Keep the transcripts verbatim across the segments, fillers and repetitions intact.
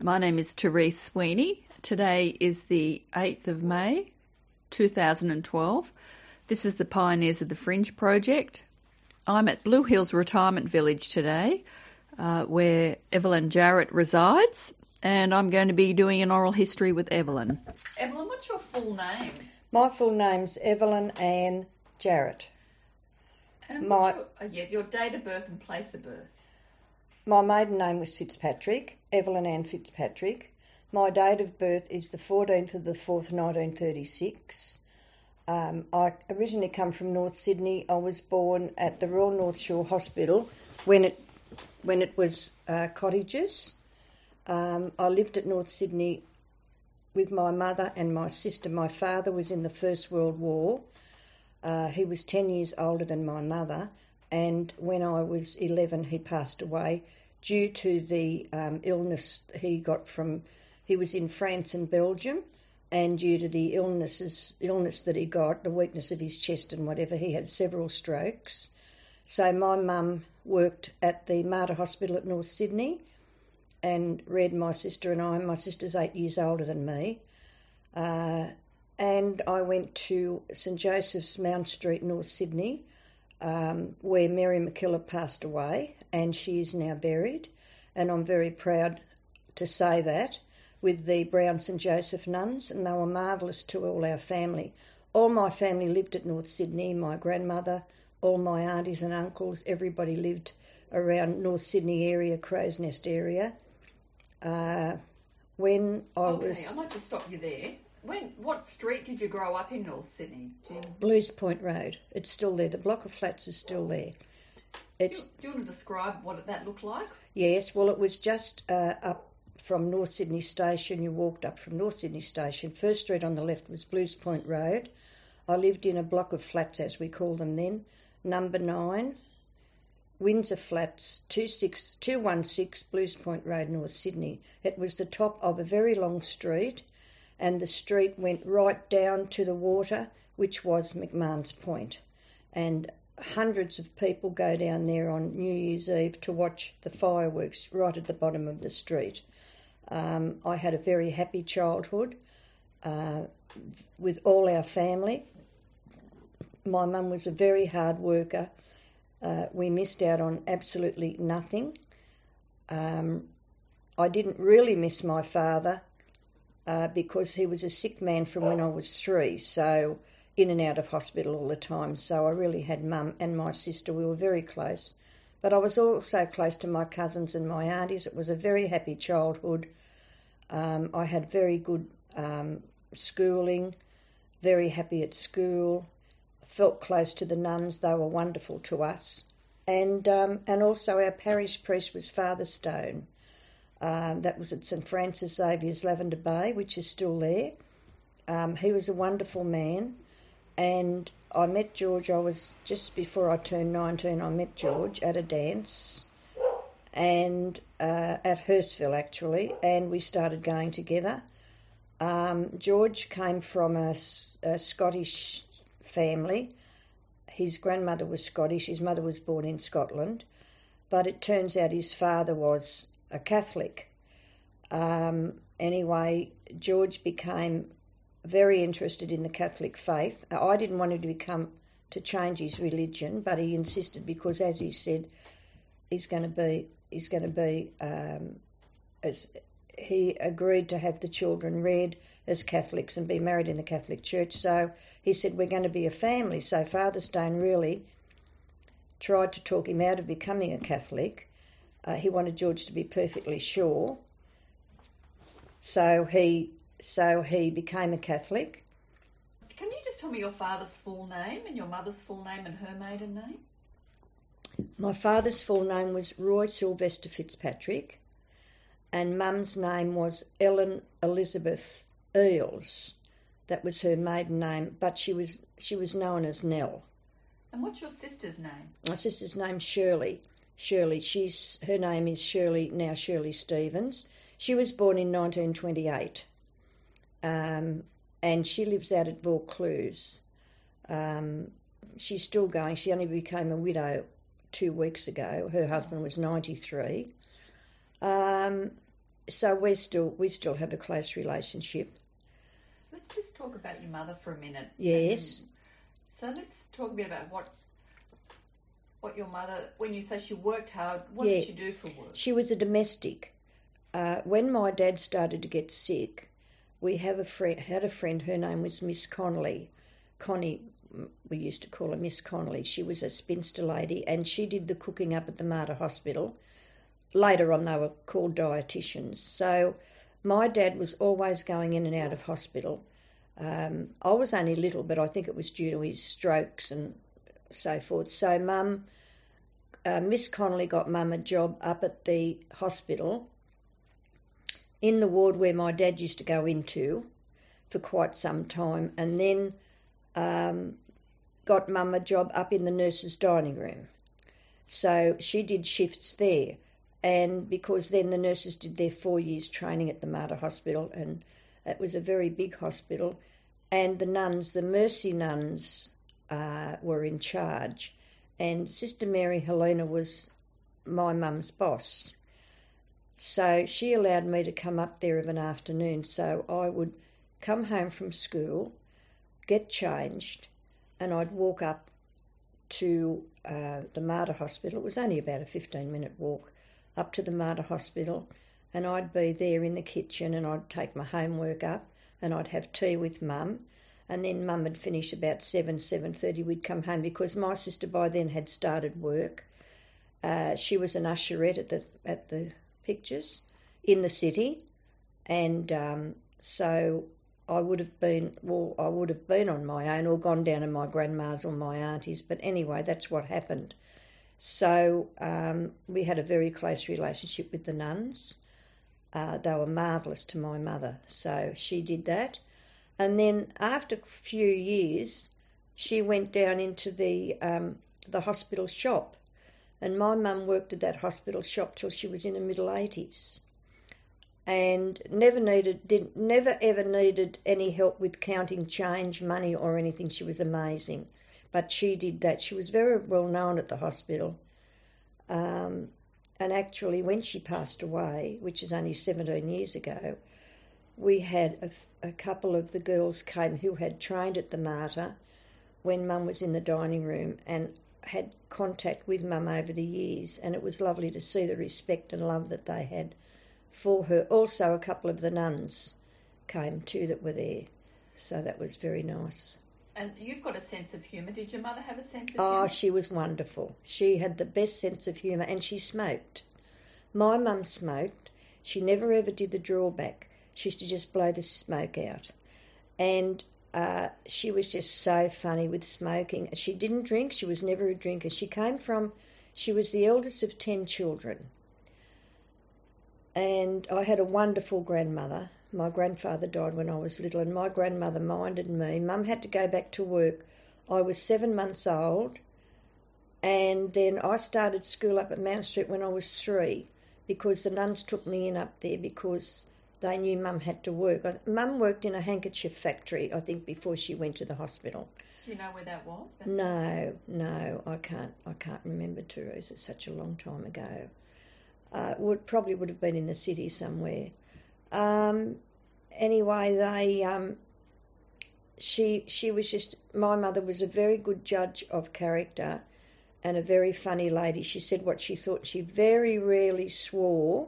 My name is Therese Sweeney. Today is the eighth of May, two thousand twelve. This is the Pioneers of the Fringe project. I'm at Blue Hills Retirement Village today, uh, where Evelyn Jarrett resides, and I'm going to be doing an oral history with Evelyn. Evelyn, what's your full name? My full name's Evelyn Ann Jarrett. And My, what's your, uh, yeah, your date of birth and place of birth? My maiden name was Fitzpatrick, Evelyn Ann Fitzpatrick. My date of birth is the fourteenth of the fourth, nineteen thirty-six. Um, I originally come from North Sydney. I was born at the Royal North Shore Hospital when it when it was uh, cottages. Um, I lived at North Sydney with my mother and my sister. My father was in the First World War. Uh, he was ten years older than my mother, and when I was eleven he passed away due to the um, illness he got from, he was in France and Belgium, and due to the illnesses, illness that he got, the weakness of his chest and whatever, he had several strokes. So my mum worked at the Mater Hospital at North Sydney and reared my sister and I. My sister's eight years older than me. Uh, and I went to St Joseph's, Mount Street, North Sydney, um, where Mary McKillop passed away, and she is now buried. And I'm very proud to say that, with the Brown St Joseph nuns, and they were marvellous to all our family. All my family lived at North Sydney, my grandmother, all my aunties and uncles, everybody lived around North Sydney area, Crow's Nest area. Uh, when I okay, was... I might just stop you there. When, what street did you grow up in North Sydney, Jim? Blues Point Road. It's still there. The block of flats is still there. It's, do, you, do you want to describe what that looked like? Yes, well, it was just uh, up from North Sydney Station. You walked up from North Sydney Station. First street on the left was Blues Point Road. I lived in a block of flats, as we called them then. Number nine, Windsor Flats, two six two one six Blues Point Road, North Sydney. It was the top of a very long street, and the street went right down to the water, which was McMahon's Point. And hundreds of people go down there on New Year's Eve to watch the fireworks right at the bottom of the street. Um, I had a very happy childhood uh, with all our family. My mum was a very hard worker. Uh, we missed out on absolutely nothing. Um, I didn't really miss my father uh, because he was a sick man from when I was three, so in and out of hospital all the time. So I really had mum and my sister. We were very close. But I was also close to my cousins and my aunties. It was a very happy childhood. Um, I had very good um, schooling, very happy at school, felt close to the nuns. They were wonderful to us. And um, and also our parish priest was Father Stone. Um, that was at St Francis Xavier's, Lavender Bay, which is still there. Um, he was a wonderful man. And I met George, I was, just before I turned nineteen, I met George at a dance, and uh, at Hurstville actually, and we started going together. Um, George came from a, a Scottish family. His grandmother was Scottish, his mother was born in Scotland, but it turns out his father was a Catholic. Um, anyway, George became very interested in the Catholic faith. I didn't want him to become, to change his religion, but he insisted because, as he said, he's going to be, he's going to be, um, as he agreed to have the children reared as Catholics and be married in the Catholic Church. So he said, we're going to be a family. So Father Stone really tried to talk him out of becoming a Catholic. Uh, he wanted George to be perfectly sure. So he so he became a Catholic. Can you just tell me your father's full name and your mother's full name and her maiden name? My father's full name was Roy Sylvester Fitzpatrick, and Mum's name was Ellen Elizabeth Eales. That was her maiden name, but she was she was known as Nell. And what's your sister's name? My sister's name's Shirley. Shirley, she's her name is Shirley, now Shirley Stevens. She was born in nineteen twenty-eight, um, and she lives out at Vaucluse. Um, she's still going. She only became a widow two weeks ago. Her husband was ninety-three. Um, so we still we still have a close relationship. Let's just talk about your mother for a minute. Yes. Um, so let's talk a bit about what what your mother, when you say she worked hard, what Yeah. did she do for work? She was a domestic. Uh, when my dad started to get sick, we have a friend, had a friend, her name was Miss Connolly. Connie, we used to call her Miss Connolly. She was a spinster lady, and she did the cooking up at the Mater Hospital. Later on, they were called dietitians. So my dad was always going in and out of hospital. Um, I was only little, but I think it was due to his strokes and so forth. So Mum, uh, Miss Connolly got Mum a job up at the hospital in the ward where my dad used to go into for quite some time, and then um, got Mum a job up in the nurses' dining room. So she did shifts there, and because then the nurses did their four years training at the Mater Hospital, and it was a very big hospital, and the nuns, the Mercy nuns, uh, were in charge, and Sister Mary Helena was my mum's boss. So she allowed me to come up there of an afternoon, so I would come home from school, get changed, and I'd walk up to uh, the Mater Hospital. It was only about a fifteen minute walk up to the Mater Hospital, and I'd be there in the kitchen, and I'd take my homework up, and I'd have tea with Mum, and then Mum would finish about seven, seven thirty. We'd come home because my sister by then had started work. Uh, she was an usherette at the at the pictures in the city, and um, so I would have been, well, I would have been on my own or gone down to my grandma's or my auntie's, but anyway, that's what happened. So um, we had a very close relationship with the nuns. Uh, they were marvellous to my mother, so she did that. And then after a few years, she went down into the um, the hospital shop, and my mum worked at that hospital shop till she was in her middle eighties, and never needed, did never ever needed any help with counting change, money, or anything. She was amazing, but she did that. She was very well known at the hospital, um, and actually, when she passed away, which is only seventeen years ago, we had a, a couple of the girls came who had trained at the Mater when Mum was in the dining room and had contact with Mum over the years, and it was lovely to see the respect and love that they had for her. Also, a couple of the nuns came too that were there, so that was very nice. And you've got a sense of humour. Did your mother have a sense of Oh, humour? she was wonderful. She had the best sense of humour, and she smoked. My mum smoked. She never ever did the drawback. She used to just blow the smoke out. And uh, she was just so funny with smoking. She didn't drink. She was never a drinker. She came from, she was the eldest of ten children. And I had a wonderful grandmother. My grandfather died when I was little, and my grandmother minded me. Mum had to go back to work. I was seven months old, and then I started school up at Mount Street when I was three, because the nuns took me in up there because they knew Mum had to work. Mum worked in a handkerchief factory, I think, before she went to the hospital. Do you know where that was? No, no, I can't. I can't remember, Teresa. It's such a long time ago. Uh, would probably would have been in the city somewhere. Um, anyway, they um, she she was just, my mother was a very good judge of character and a very funny lady. She said what she thought. She very rarely swore,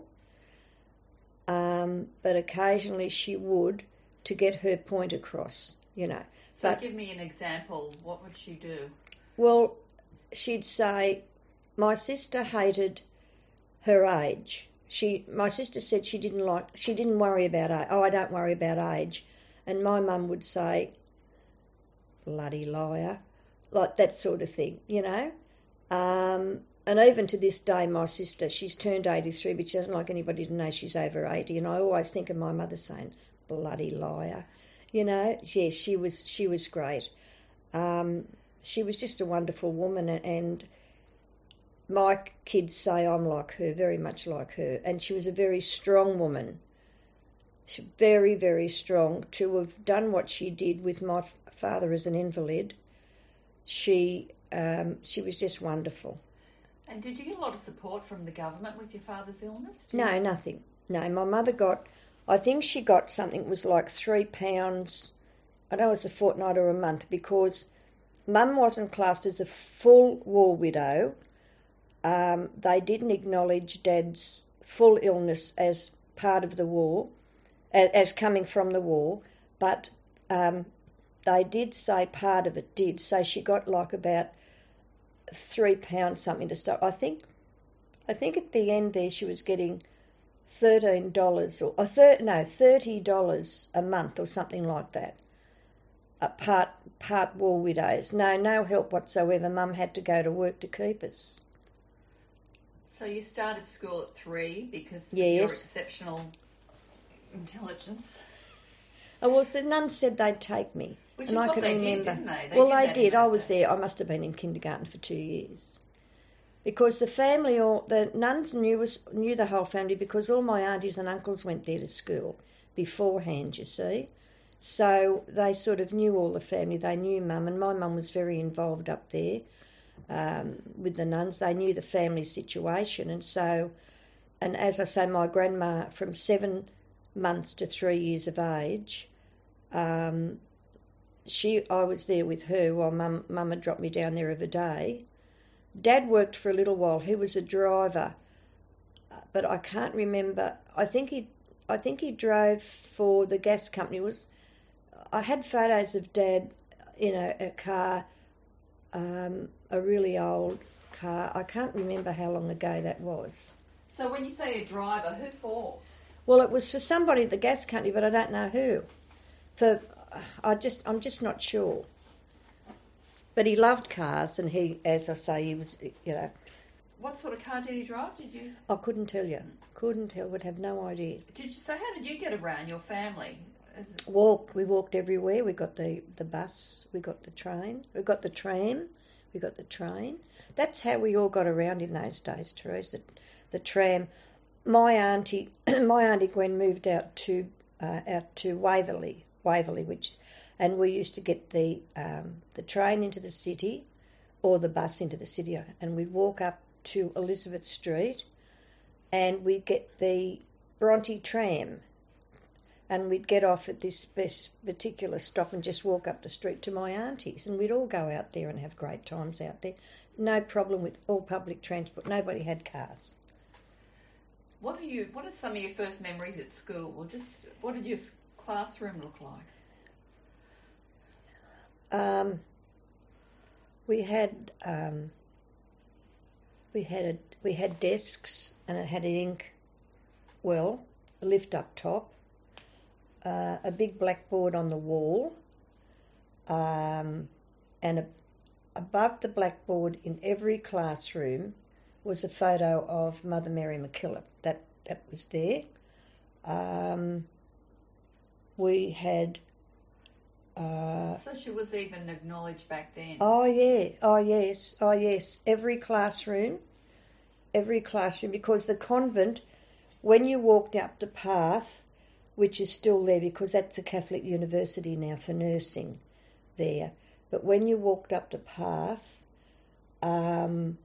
um, but occasionally she would to get her point across, you know. So but, give me an example. What would she do? Well, she'd say, my sister hated her age. She, my sister said she didn't like, she didn't worry about age. Oh, I don't worry about age. And my mum would say, bloody liar, like that sort of thing, you know. Um, and even to this day, my sister, she's turned eighty-three, but she doesn't like anybody to know she's over eighty. And I always think of my mother saying, bloody liar, you know. Yes, she was, she was great. Um, she was just a wonderful woman, and my kids say I'm like her, very much like her. And she was a very strong woman. She, very, very strong. To have done what she did with my father as an invalid, she um, she was just wonderful. And did you get a lot of support from the government with your father's illness? No, nothing. No, my mother got, I think she got something, it was like three pounds, I don't know, it was a fortnight or a month, because Mum wasn't classed as a full war widow. Um, they didn't acknowledge Dad's full illness as part of the war, as, as coming from the war, but um, they did say part of it did. So she got like about three pounds something to start. I think, I think at the end there she was getting thirteen dollars or, or thir- no thirty dollars a month or something like that. A part part war widows. No, no help whatsoever. Mum had to go to work to keep us. So you started school at three because Yes. of your exceptional intelligence. Oh, well, the nuns said they'd take me. Which and is I what can they remember. did, didn't they? They well, did they that in did. I those was days. there. I must have been in kindergarten for two years. Because the family, all the nuns knew us, knew the whole family, because all my aunties and uncles went there to school beforehand, you see. So they sort of knew all the family. They knew Mum, and my mum was very involved up there um, with the nuns. They knew the family situation, and so, and as I say, my grandma, from seven months to three years of age, um, she, I was there with her while Mum, Mum had dropped me down there of a day. Dad worked for a little while. He was a driver, but I can't remember. I think he, I think he drove for the gas company. It was I had photos of Dad in a, a car, um, a really old car. I can't remember how long ago that was. So when you say a driver, who for? Well, it was for somebody at the gas company, but I don't know who. For I just, I'm just not sure. But he loved cars, and he, as I say, he was, you know. What sort of car did he drive? Did you? I couldn't tell you. Couldn't tell. Would have no idea. Did you? So how did you get around? Your family? Is it... Walked. We walked everywhere. We got the, the bus. We got the train. We got the tram. We got the train. That's how we all got around in those days, Teresa. The, the tram. My auntie, my auntie Gwen moved out to uh, out to Waverley, Waverley, which, and we used to get the um, the train into the city, or the bus into the city, and we'd walk up to Elizabeth Street, and we'd get the Bronte tram, and we'd get off at this particular stop and just walk up the street to my auntie's, and we'd all go out there and have great times out there. No problem with all public transport. Nobody had cars. What are you? What are some of your first memories at school? Or just what did your classroom look like? Um, we had um, we had a, we had desks, and it had an ink well, a lift up top, uh, a big blackboard on the wall, um, and a, above the blackboard in every classroom was a photo of Mother Mary MacKillop. That that was there. Um, we had. Uh, so she was even acknowledged back then. Oh yeah, oh yes, oh yes. Every classroom, every classroom, because the convent, when you walked up the path, which is still there because that's a Catholic university now for nursing, there. But when you walked up the path, um,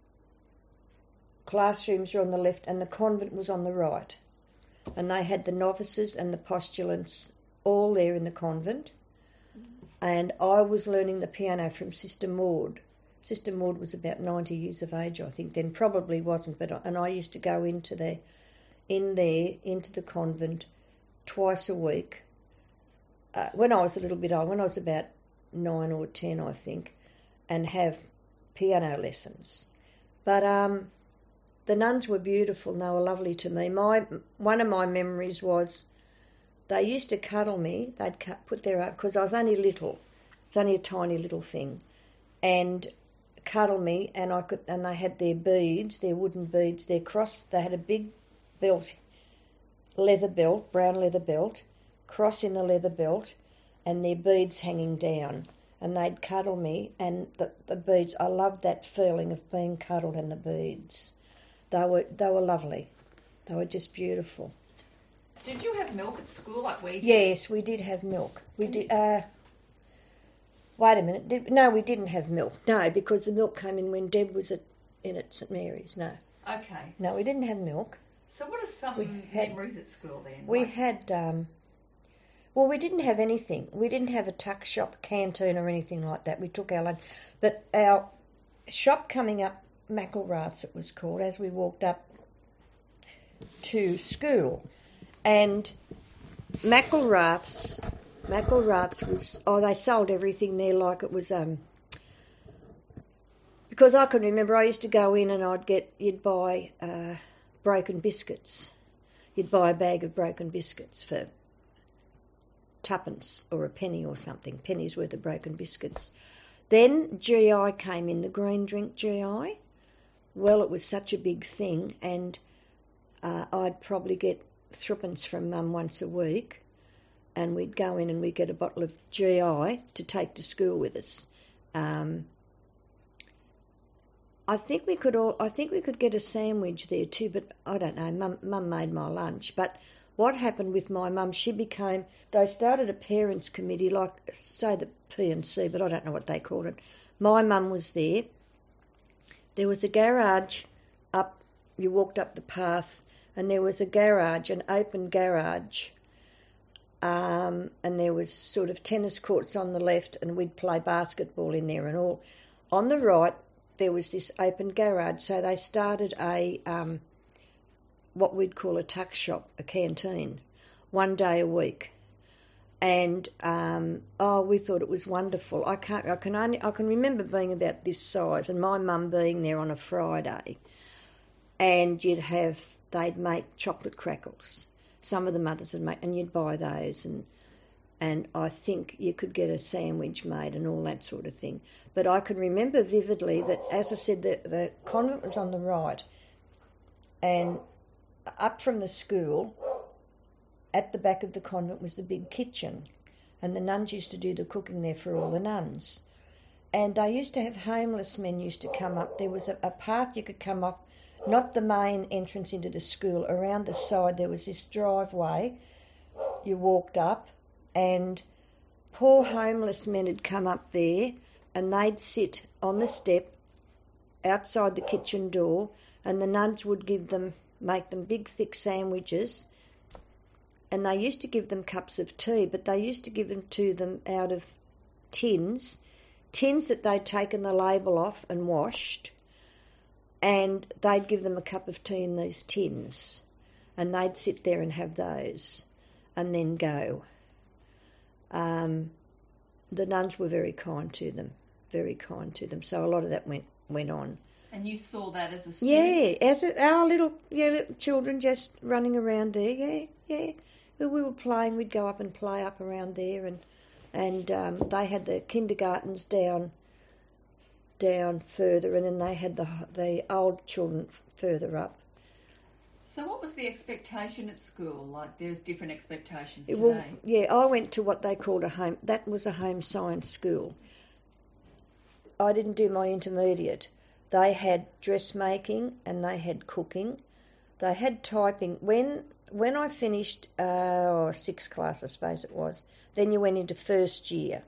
classrooms were on the left and the convent was on the right, and they had the novices and the postulants all there in the convent. And I was learning the piano from Sister Maud. Sister Maud was about ninety years of age, I think, then probably wasn't, but I, and I used to go into the, in there, into the convent twice a week. Uh, when I was a little bit old, when I was about nine or ten, I think, and have piano lessons. But um, the nuns were beautiful, and they were lovely to me. My one of my memories was, they used to cuddle me. They'd cut, put their arm, because I was only little. It's only a tiny little thing, and cuddle me. And I could, and they had their beads, their wooden beads. Their cross. They had a big belt, leather belt, brown leather belt, cross in the leather belt, and their beads hanging down. And they'd cuddle me, and the, the beads. I loved that feeling of being cuddled and the beads. They were they were lovely. They were just beautiful. Did you have milk at school like we did? Yes, we did have milk. We did. Uh, wait a minute. Did, no, we didn't have milk. No, because the milk came in when Deb was at, in at St Mary's. No. Okay. No, we didn't have milk. So what are some We had- memories at school then? We Like- had, um, well, we didn't have anything. We didn't have a tuck shop, canteen or anything like that. We took our lunch. But our shop coming up, McElrath's it was called, as we walked up to school. And McElrath's, McElrath's was, oh, they sold everything there like it was, um, because I can remember I used to go in and I'd get, you'd buy uh, broken biscuits. You'd buy a bag of broken biscuits for tuppence or a penny or something, penny's worth of broken biscuits. Then G I came in, the green drink G I. Well, it was such a big thing, and uh, I'd probably get threepence from Mum once a week, and we'd go in and we'd get a bottle of G I to take to school with us. Um, I think we could all. I think we could get a sandwich there too, but I don't know. Mum, Mum made my lunch. But what happened with my mum? She became. They started a parents' committee, like say the P and C, but I don't know what they called it. My mum was there. There was a garage up. You walked up the path, and there was a garage, an open garage. Um, and there was sort of tennis courts on the left, and we'd play basketball in there and all. On the right, there was this open garage, so they started a um, what we'd call a tuck shop, a canteen, one day a week, and um, oh, we thought it was wonderful. I can't, I can only, I can remember being about this size, and my mum being there on a Friday, and you'd have, they'd make chocolate crackles. Some of the mothers would make, and you'd buy those, and. And I think you could get a sandwich made and all that sort of thing. But I can remember vividly that, as I said, the, the convent was on the right. And up from the school, at the back of the convent was the big kitchen. And the nuns used to do the cooking there for all the nuns. And they used to have homeless men used to come up. There was a, a path you could come up, not the main entrance into the school. Around the side there was this driveway. You walked up. And poor homeless men had come up there, and they'd sit on the step outside the kitchen door, and the nuns would give them, make them big thick sandwiches, and they used to give them cups of tea, but they used to give them to them out of tins, tins that they'd taken the label off and washed, and they'd give them a cup of tea in these tins, and they'd sit there and have those, and then go. Um, the nuns were very kind to them, very kind to them. So a lot of that went went on. And you saw that as a student? Yeah, as a, our little, yeah, little children just running around there. Yeah, yeah. When we were playing, we'd go up and play up around there, and and um, they had the kindergartens down down further, and then they had the the old children further up. So what was the expectation at school? Like, there's different expectations It, today. well, yeah, I went to what they called a home, that was a home science school. I didn't do my intermediate. They had dressmaking and they had cooking. They had typing. When when I finished, uh, oh, sixth class, I suppose it was, then you went into first year.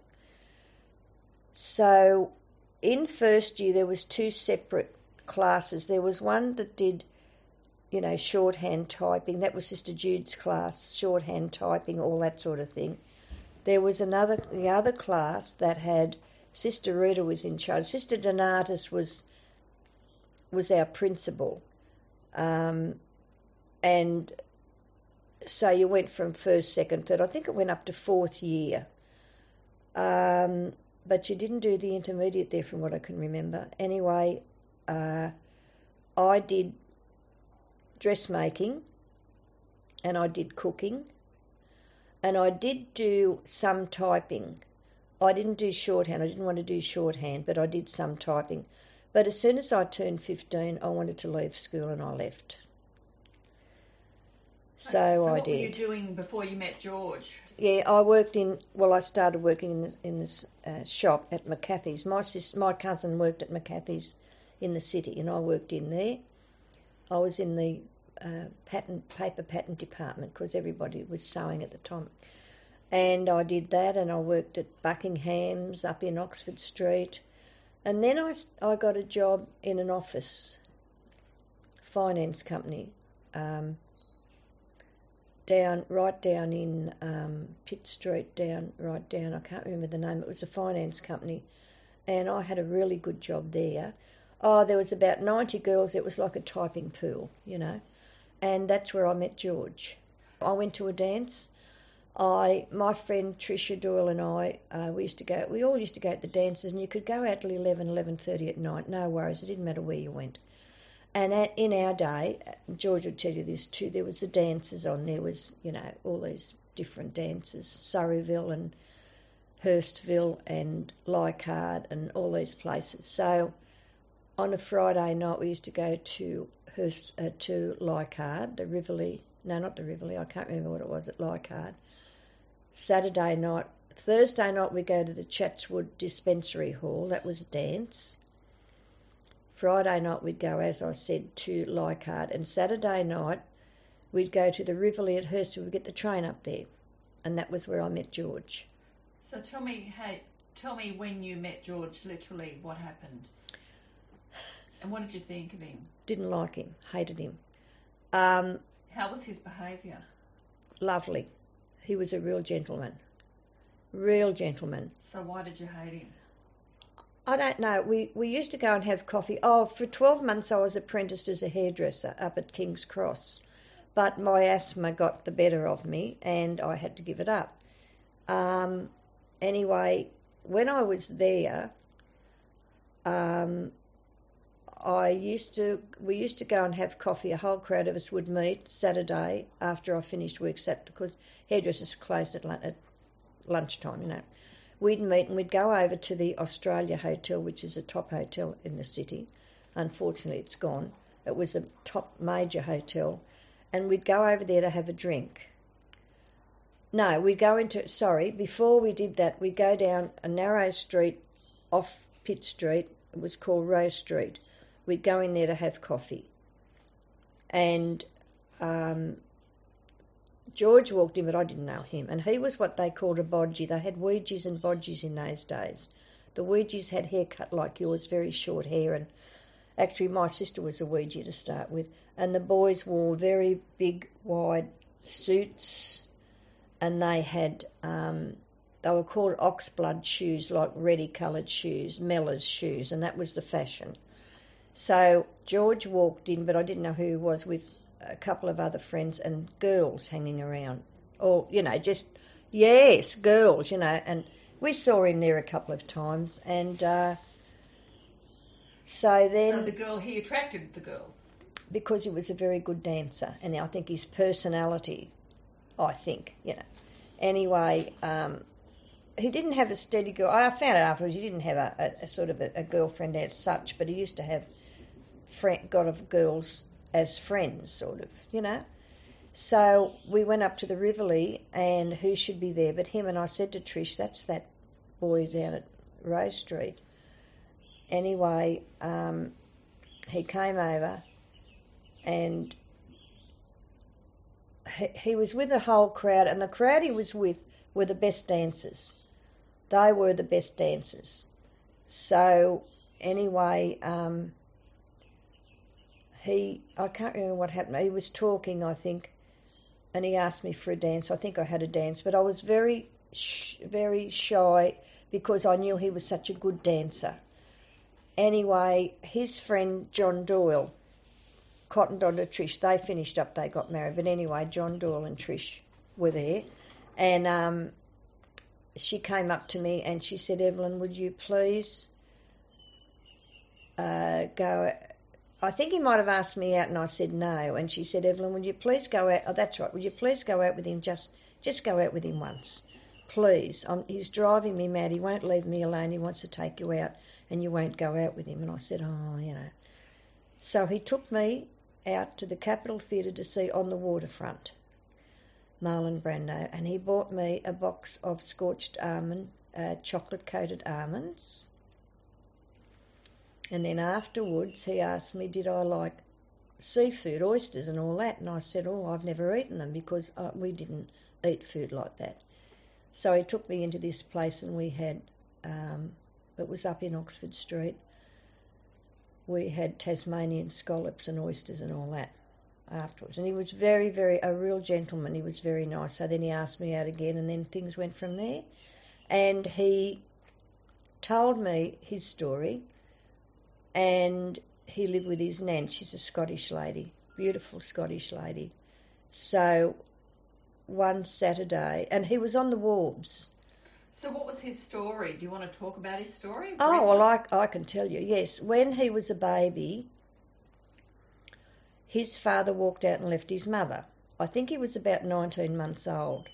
So in first year there was two separate classes. There was one that did, you know, shorthand typing. That was Sister Jude's class, shorthand typing, all that sort of thing. There was another, the other class that had, Sister Rita was in charge. Sister Donatus was was our principal. Um, and so you went from first, second, third. I think it went up to fourth year. Um, but you didn't do the intermediate there from what I can remember. Anyway, uh, I did dressmaking, and I did cooking, and I did do some typing. I didn't do shorthand. I didn't want to do shorthand, but I did some typing. But as soon as I turned fifteen, I wanted to leave school, and I left. So, Okay, so I what did. were you doing before you met George? Yeah, I worked in. Well, I started working in this, in this uh, shop at McCarthy's. My sis, my cousin worked at McCarthy's in the city, and I worked in there. I was in the uh, patent paper patent department because everybody was sewing at the time, and I did that. And I worked at Buckingham's up in Oxford Street, and then I I got a job in an office, finance company, um, down, right down in um, Pitt Street, down, right down, I can't remember the name, it was a finance company, and I had a really good job there. Oh, there was about ninety girls, it was like a typing pool, you know, and that's where I met George. I went to a dance. I, my friend Tricia Doyle and I, uh, we used to go, we all used to go to the dances, and you could go out till eleven, eleven thirty at night, no worries, it didn't matter where you went. And at, in our day, George would tell you this too, there was the dances on, there was, you know, all these different dances, Surreyville and Hurstville and Leichhardt and all these places. So on a Friday night we used to go to Hurst, uh, to Leichhardt, the Rivoli, no, not the Rivoli, I can't remember what it was at Leichhardt. Saturday night, Thursday night we go to the Chatswood Dispensary Hall, that was a dance. Friday night we'd go, as I said, to Leichhardt, and Saturday night we'd go to the Rivoli at Hurstville, we'd get the train up there, and that was where I met George. So tell me, hey, tell me when you met George, literally, what happened? And what did you think of him? Didn't like him, hated him. Um, How was his behaviour? Lovely. He was a real gentleman. Real gentleman. So why did you hate him? I don't know. We, we used to go and have coffee. Oh, for twelve months I was apprenticed as a hairdresser up at King's Cross. But my asthma got the better of me and I had to give it up. Um, anyway, when I was there, um, I used to, we used to go and have coffee. A whole crowd of us would meet Saturday after I finished work, because hairdressers closed at, at lunchtime, you know. We'd meet and we'd go over to the Australia Hotel, which is a top hotel in the city. Unfortunately, it's gone. It was a top major hotel. And we'd go over there to have a drink. No, we'd go into, sorry, before we did that, we'd go down a narrow street off Pitt Street. It was called Rose Street. We'd go in there to have coffee. And um, George walked in, but I didn't know him. And he was what they called a bodgie. They had Ouija's and bodgies in those days. The Ouija's had hair cut like yours, very short hair. And actually, my sister was a Ouija to start with. And the boys wore very big, wide suits. And they had, um, they were called oxblood shoes, like reddy coloured shoes, Mellors shoes. And that was the fashion. So George walked in, but I didn't know who he was, with a couple of other friends and girls hanging around. Or, you know, just, yes, girls, you know. And we saw him there a couple of times. And uh, so then... So the girl, he attracted the girls? Because he was a very good dancer. And I think his personality, I think, you know. Anyway, um, he didn't have a steady girl. I found out afterwards he didn't have a, a, a sort of a, a girlfriend as such, but he used to have friend, got of girls as friends, sort of, you know. So we went up to the Rivoli, and who should be there but him, and I said to Trish, that's that boy down at Rose Street. Anyway, um, he came over, and he, he was with the whole crowd, and the crowd he was with were the best dancers. They were the best dancers. So anyway, um, he, I can't remember what happened. He was talking, I think, and he asked me for a dance. I think I had a dance, but I was very, sh- very shy because I knew he was such a good dancer. Anyway, his friend John Doyle cottoned on to Trish. They finished up, they got married. But anyway, John Doyle and Trish were there. And um, she came up to me and she said, Evelyn, would you please uh, go... I think he might have asked me out and I said no. And she said, Evelyn, would you please go out... Oh, that's right. Would you please go out with him? Just just go out with him once. Please. I'm, he's driving me mad. He won't leave me alone. He wants to take you out and you won't go out with him. And I said, oh, you know. So he took me out to the Capitol Theatre to see On the Waterfront, Marlon Brando, and he bought me a box of scorched almond, uh, chocolate-coated almonds. And then afterwards he asked me, did I like seafood, oysters and all that? And I said, oh, I've never eaten them because uh, we didn't eat food like that. So he took me into this place and we had, um, it was up in Oxford Street, we had Tasmanian scallops and oysters and all that. afterwards. And he was very, very, a real gentleman. He was very nice. So then he asked me out again, and then things went from there. And he told me his story, and he lived with his nan. She's a Scottish lady, beautiful Scottish lady. So one Saturday, and he was on the wharves. So what was his story? Do you want to talk about his story? Oh, well, I, I can tell you, yes. When he was a baby, his father walked out and left his mother. I think he was about nineteen months old.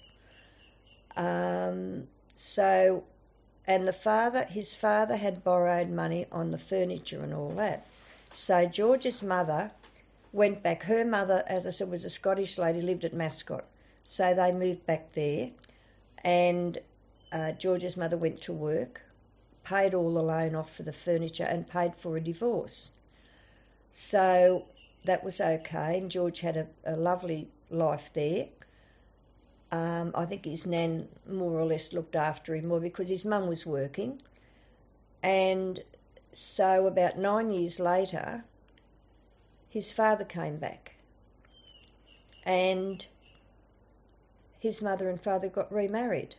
Um, so, and the father, his father had borrowed money on the furniture and all that. So George's mother went back. Her mother, as I said, was a Scottish lady, lived at Mascot. So they moved back there, and uh, George's mother went to work, paid all the loan off for the furniture, and paid for a divorce. So that was okay, and George had a, a lovely life there. Um, I think his nan more or less looked after him more because his mum was working. And so about nine years later, his father came back, and his mother and father got remarried,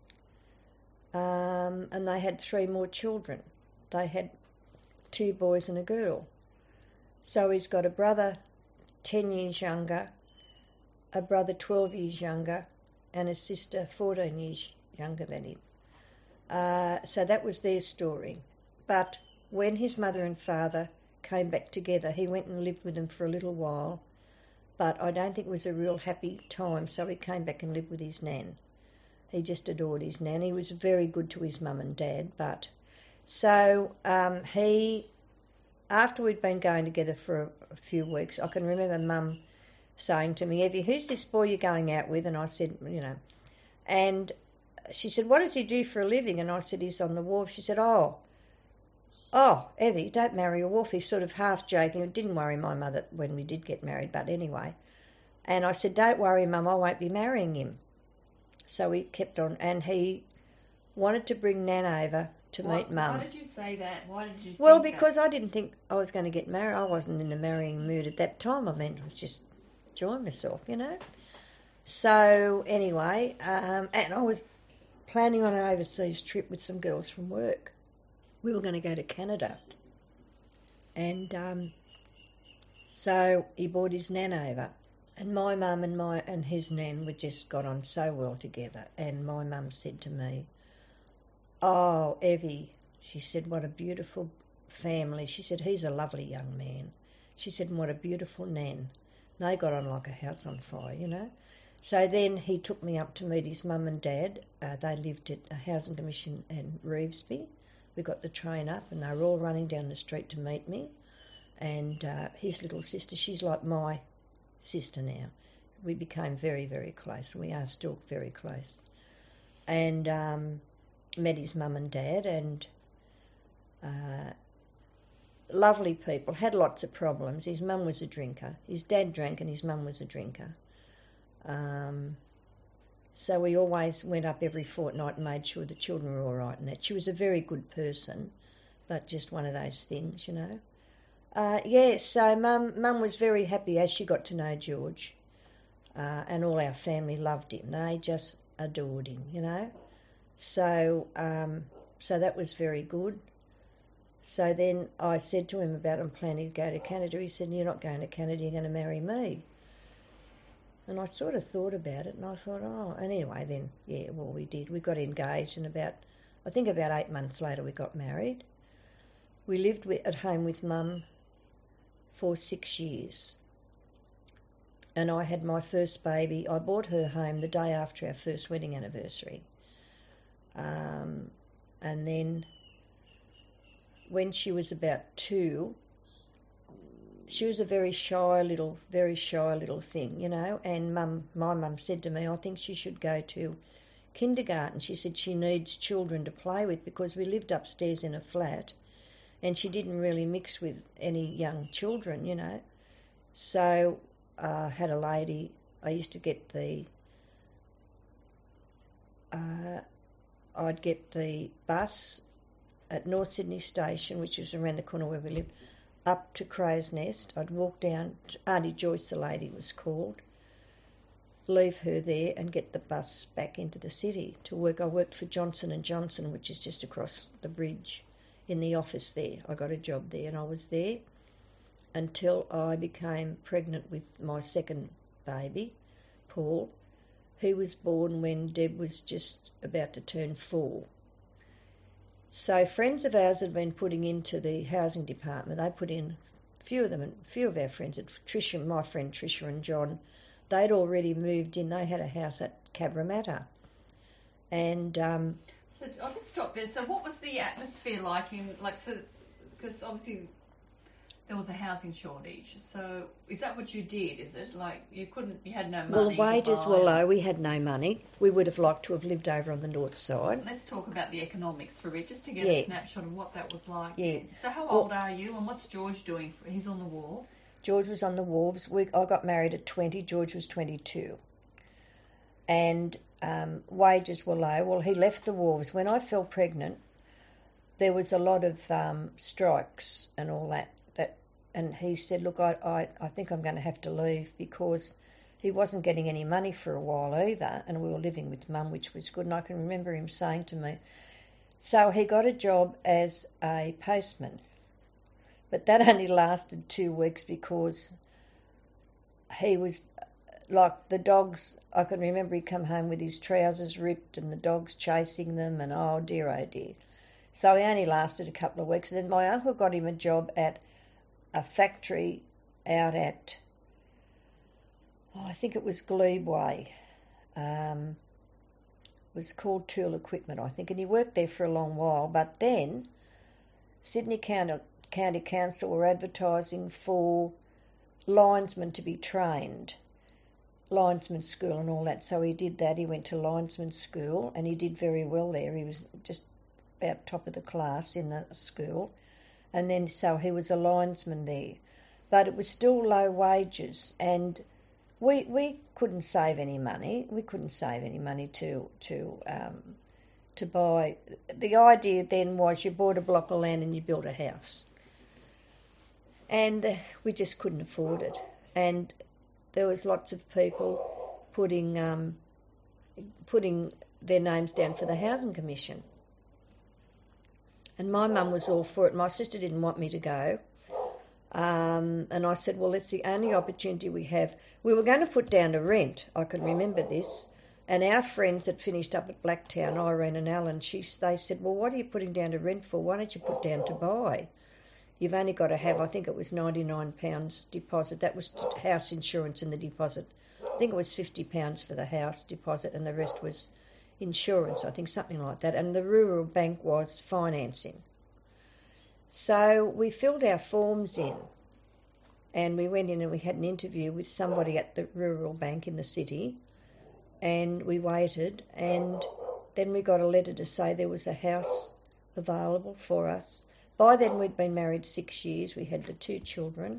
um, and they had three more children. They had two boys and a girl. So he's got a brother ten years younger, a brother twelve years younger, and a sister fourteen years younger than him. Uh, so that was their story. But when his mother and father came back together, he went and lived with them for a little while, but I don't think it was a real happy time, so he came back and lived with his nan. He just adored his nan. He was very good to his mum and dad, but... So um, he, after we'd been going together for a, a few weeks, I can remember Mum saying to me, Evie, who's this boy you're going out with? And I said, you know, and she said, what does he do for a living? And I said, he's on the wharf. She said, oh, oh, Evie, don't marry a wharf. He's sort of half joking. It didn't worry my mother when we did get married, but anyway. And I said, don't worry, Mum, I won't be marrying him. So we kept on, and he wanted to bring Nan over to why, meet Mum. Why did you say that? Why did you think Well, because that? I didn't think I was going to get married. I wasn't in the marrying mood at that time. I mean, I was just enjoying myself, you know. So anyway, um, and I was planning on an overseas trip with some girls from work. We were going to go to Canada. And um, so he brought his nan over. And my mum and my and his nan we just got on so well together. And my mum said to me, oh, Evie, she said, what a beautiful family. She said, he's a lovely young man. She said, and what a beautiful nan. And they got on like a house on fire, you know. So then he took me up to meet his mum and dad. Uh, they lived at a housing commission in Revesby. We got the train up and they were all running down the street to meet me. And uh, his little sister, she's like my sister now. We became very, very close, and we are still very close. And um, met his mum and dad, and uh, lovely people, had lots of problems. His mum was a drinker. His dad drank and his mum was a drinker. Um, so we always went up every fortnight and made sure the children were all right and that. She was a very good person, but just one of those things, you know. Uh, yeah, so mum, mum was very happy as she got to know George, uh, and all our family loved him. They just adored him, you know. So, um, so that was very good. So then I said to him about I'm planning to go to Canada. He said, you're not going to Canada, you're going to marry me. And I sort of thought about it, and I thought, oh, and anyway, then, yeah, well, we did. We got engaged, and about, I think about eight months later we got married. We lived with, at home with Mum for six years. And I had my first baby. I brought her home the day after our first wedding anniversary. Um, and then when she was about two, she was a very shy little, very shy little thing, you know, and mum, my mum said to me, I think she should go to kindergarten. She said she needs children to play with because we lived upstairs in a flat and she didn't really mix with any young children, you know. So I uh, had a lady, I used to get the, uh, I'd get the bus at North Sydney Station, which was around the corner where we lived. up to Crow's Nest. I'd walk down, Auntie Joyce, the lady was called, leave her there and get the bus back into the city to work. I worked for Johnson and Johnson, which is just across the bridge, in the office there. I got a job there, and I was there until I became pregnant with my second baby, Paul. He was born when Deb was just about to turn four. So friends of ours had been putting into the housing department. They put in, a few of them, a few of our friends, Tricia, my friend Tricia and John, they'd already moved in. They had a house at Cabramatta. And um, so I'll just stop there. So what was the atmosphere like in, like, so, because obviously there was a housing shortage. So is that what you did, is it? Like, you couldn't, you had no money. Well, wages were low. We had no money. We would have liked to have lived over on the north side. Let's talk about the economics for it, just to get Yeah. a snapshot of what that was like. Yeah. So how Well- old are you, and what's George doing? He's on the wharves. George was on the wharves. We, I got married at twenty. George was twenty-two. And um, wages were low. Well, he left the wharves. When I fell pregnant, there was a lot of um, strikes and all that. That, and he said, look, I, I, I think I'm going to have to leave, because he wasn't getting any money for a while either, and we were living with Mum, which was good. And I can remember him saying to me, so he got a job as a postman. But that only lasted two weeks because he was, like, the dogs, I can remember he'd come home with his trousers ripped and the dogs chasing them, and oh dear, oh dear. So he only lasted a couple of weeks. And then my uncle got him a job at a factory out at, oh, I think it was Glebe Way. Um, it was called Tool Equipment, I think, and he worked there for a long while. But then Sydney County County Council were advertising for linesmen to be trained, linesman school and all that. So he did that. He went to linesman school and he did very well there. He was just about top of the class in the school. And then so he was a linesman there. But it was still low wages, and we we couldn't save any money. We couldn't save any money to to um, to buy. The idea then was you bought a block of land and you built a house. And uh, we just couldn't afford it. And there was lots of people putting um, putting their names down for the Housing Commission. And my mum was all for it. My sister didn't want me to go. Um, and I said, well, that's the only opportunity we have. We were going to put down to rent. I can remember this. And our friends that finished up at Blacktown, Irene and Alan, she, they said, well, what are you putting down to rent for? Why don't you put down to buy? You've only got to have, I think it was ninety-nine pounds deposit. That was house insurance in the deposit. I think it was fifty pounds for the house deposit, and the rest was insurance, I think, something like that. And the Rural Bank was financing. So we filled our forms in, and we went in and we had an interview with somebody at the Rural Bank in the city, and we waited, and then we got a letter to say there was a house available for us. By then we'd been married six years. We had the two children.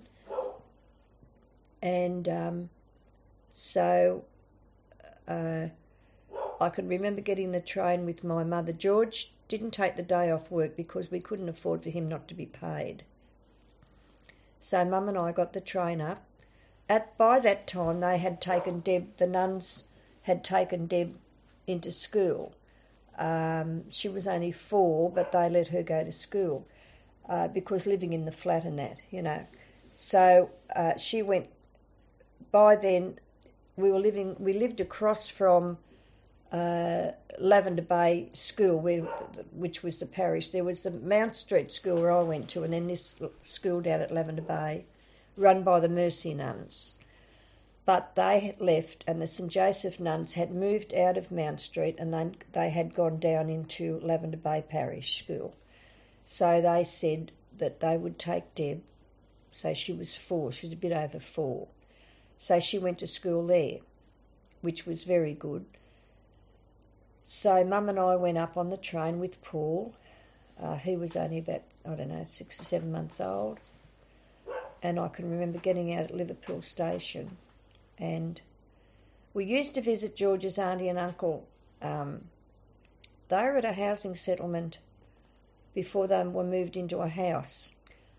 And um, so uh, I can remember getting the train with my mother. George didn't take the day off work because we couldn't afford for him not to be paid. So Mum and I got the train up. At By that time they had taken Deb, the nuns had taken Deb into school. Um, she was only four, but they let her go to school. Uh, because living in the flat and that, you know. So uh, she went, by then we were living, we lived across from uh, Lavender Bay School, where, which was the parish. There was the Mount Street School where I went to, and then this school down at Lavender Bay, run by the Mercy nuns. But they had left, and the St Joseph nuns had moved out of Mount Street, and they, they had gone down into Lavender Bay Parish School. So they said that they would take Deb. So she was four. She was a bit over four. So she went to school there, which was very good. So Mum and I went up on the train with Paul. Uh, he was only about, I don't know, six or seven months old. And I can remember getting out at Liverpool Station. And we used to visit George's auntie and uncle. Um, they were at a housing settlement before they were moved into a house.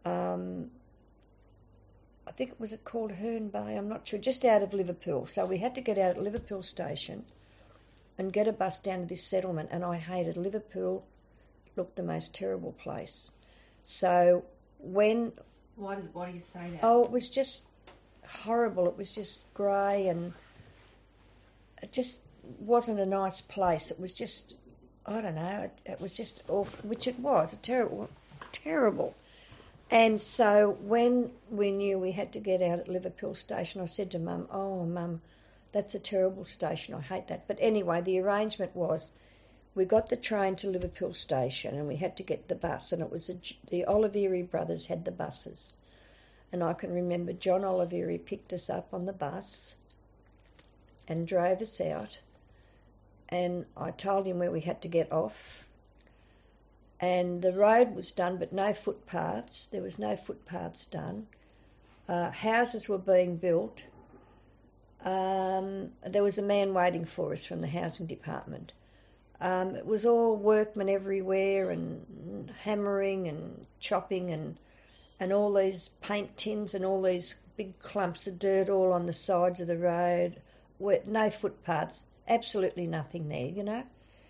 um, I think it was it called Herne Bay, I'm not sure, just out of Liverpool. So we had to get out at Liverpool station and get a bus down to this settlement, and I hated Liverpool. Looked the most terrible place. So when... Why, does, why do you say that? Oh, it was just horrible. It was just grey, and it just wasn't a nice place. It was just, I don't know, it, it was just awful, which it was, a terrible, terrible. And so when we knew we had to get out at Liverpool station, I said to Mum, oh, Mum, that's a terrible station. I hate that. But anyway, the arrangement was we got the train to Liverpool station and we had to get the bus, and it was a, the Oliveri brothers had the buses. And I can remember John Oliveri picked us up on the bus and drove us out. And I told him where we had to get off. And the road was done, but no footpaths. There was no footpaths done. Uh, houses were being built. Um, there was a man waiting for us from the housing department. Um, it was all workmen everywhere, and hammering and chopping, and and all these paint tins and all these big clumps of dirt all on the sides of the road. No footpaths, absolutely nothing there, you know.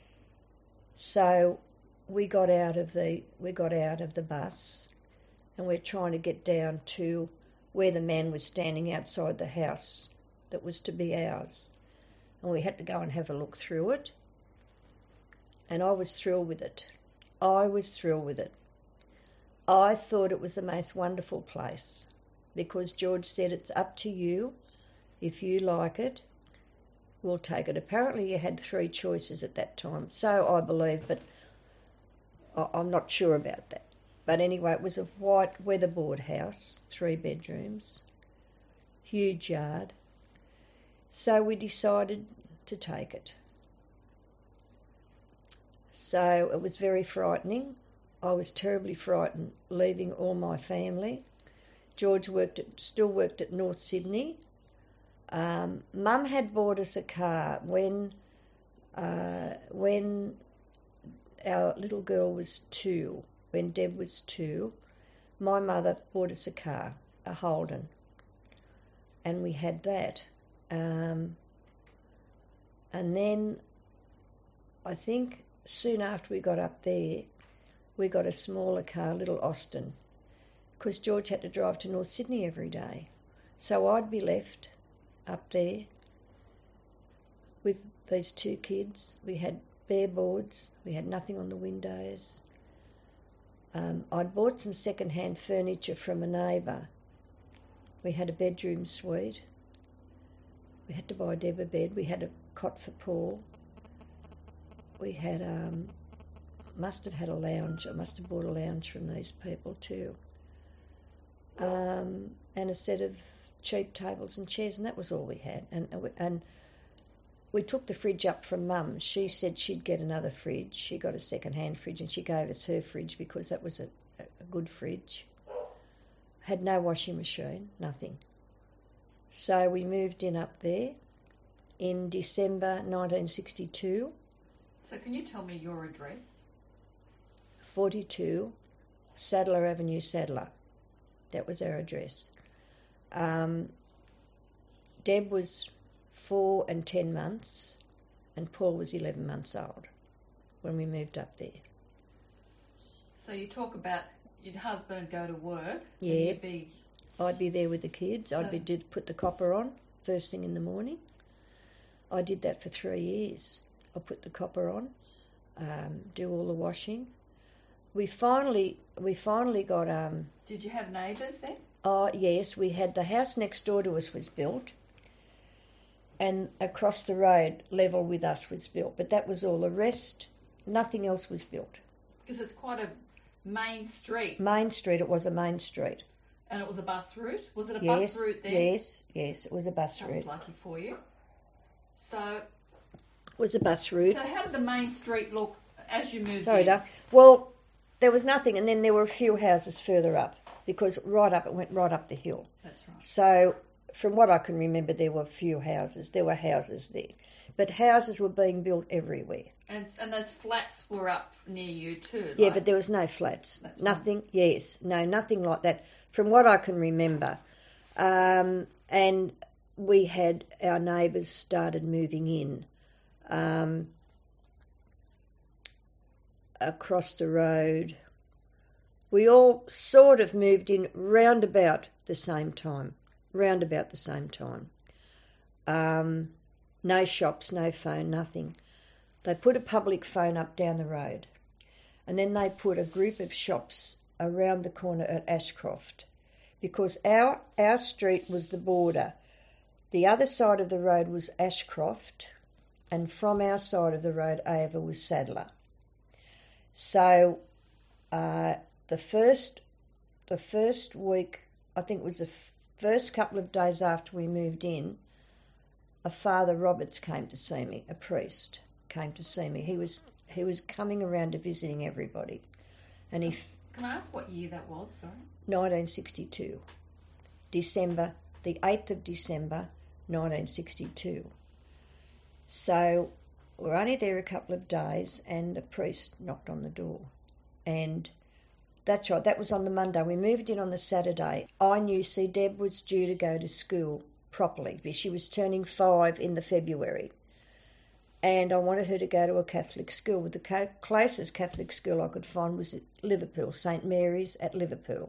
So we got out of the we got out of the bus, and we're trying to get down to where the man was standing outside the house that was to be ours, and we had to go and have a look through it. And I was thrilled with it. I was thrilled with it. I thought it was the most wonderful place, because George said, it's up to you. If you like it, we'll take it. Apparently you had three choices at that time, so I believe, but I'm not sure about that. But anyway, it was a white weatherboard house, three bedrooms, huge yard. So we decided to take it. So it was very frightening. I was terribly frightened leaving all my family. George worked at, still worked at North Sydney. Um, Mum had bought us a car when uh, when our little girl was two, when Deb was two. My mother bought us a car, a Holden, and we had that. Um, and then I think soon after we got up there, we got a smaller car, little Austin, because George had to drive to North Sydney every day. So I'd be left up there with these two kids. We had bare boards. We had nothing on the windows. Um, I'd bought some second-hand furniture from a neighbour. We had a bedroom suite. We had to buy Deb a bed. We had a cot for Paul. We had, um, must have had a lounge. I must have bought a lounge from these people too. Um, and a set of cheap tables and chairs, and that was all we had. And and we took the fridge up from Mum. She said she'd get another fridge. She got a second-hand fridge, and she gave us her fridge because that was a, a good fridge. Had no washing machine, nothing. So we moved in up there in December nineteen sixty-two. So can you tell me your address? forty-two Sadler Avenue, Sadler. That was our address. Um, Deb was four and ten months, and Paul was eleven months old when we moved up there. So you talk about your husband would go to work. Yeah. And you'd be... I'd be there with the kids. So... I'd be did put the copper on first thing in the morning. I did that for three years. I put the copper on, um, do all the washing. We finally, we finally got. Um, Did you have neighbours then? Oh yes, we had the house next door to us was built, and across the road, level with us, was built. But that was all. The rest, nothing else was built. Because it's quite a main street. Main street. It was a main street. And it was a bus route. Was it a yes, bus route there? Yes, yes, it was a bus that route. Was lucky for you. So. Was a bus route. So how did the main street look as you moved Sorry, in? Doug. Well, there was nothing, and then there were a few houses further up, because right up, it went right up the hill. That's right. So, from what I can remember, there were few houses. There were houses there. But houses were being built everywhere. And, and those flats were up near you too? Like, yeah, but there was no flats. That's nothing, right. Yes, no, nothing like that, from what I can remember. Um, and we had, our neighbours started moving in um, across the road. We all sort of moved in round about the same time, round about the same time. Um, no shops, no phone, nothing. They put a public phone up down the road, and then they put a group of shops around the corner at Ashcroft, because our our street was the border. The other side of the road was Ashcroft, and from our side of the road over was Sadler. So uh, the first the first week, I think it was the first couple of days after we moved in, a Father Roberts came to see me, a priest. Came to see me. He was he was coming around to visiting everybody, and he. Can I ask what year that was? Sorry. nineteen sixty-two, December the eighth of December, nineteen sixty-two. So we're only there a couple of days, and a priest knocked on the door, and that's right. That was on the Monday. We moved in on the Saturday. I knew. See, Deb was due to go to school properly because she was turning five in the February. And I wanted her to go to a Catholic school. The closest Catholic school I could find was at Liverpool, Saint Mary's at Liverpool.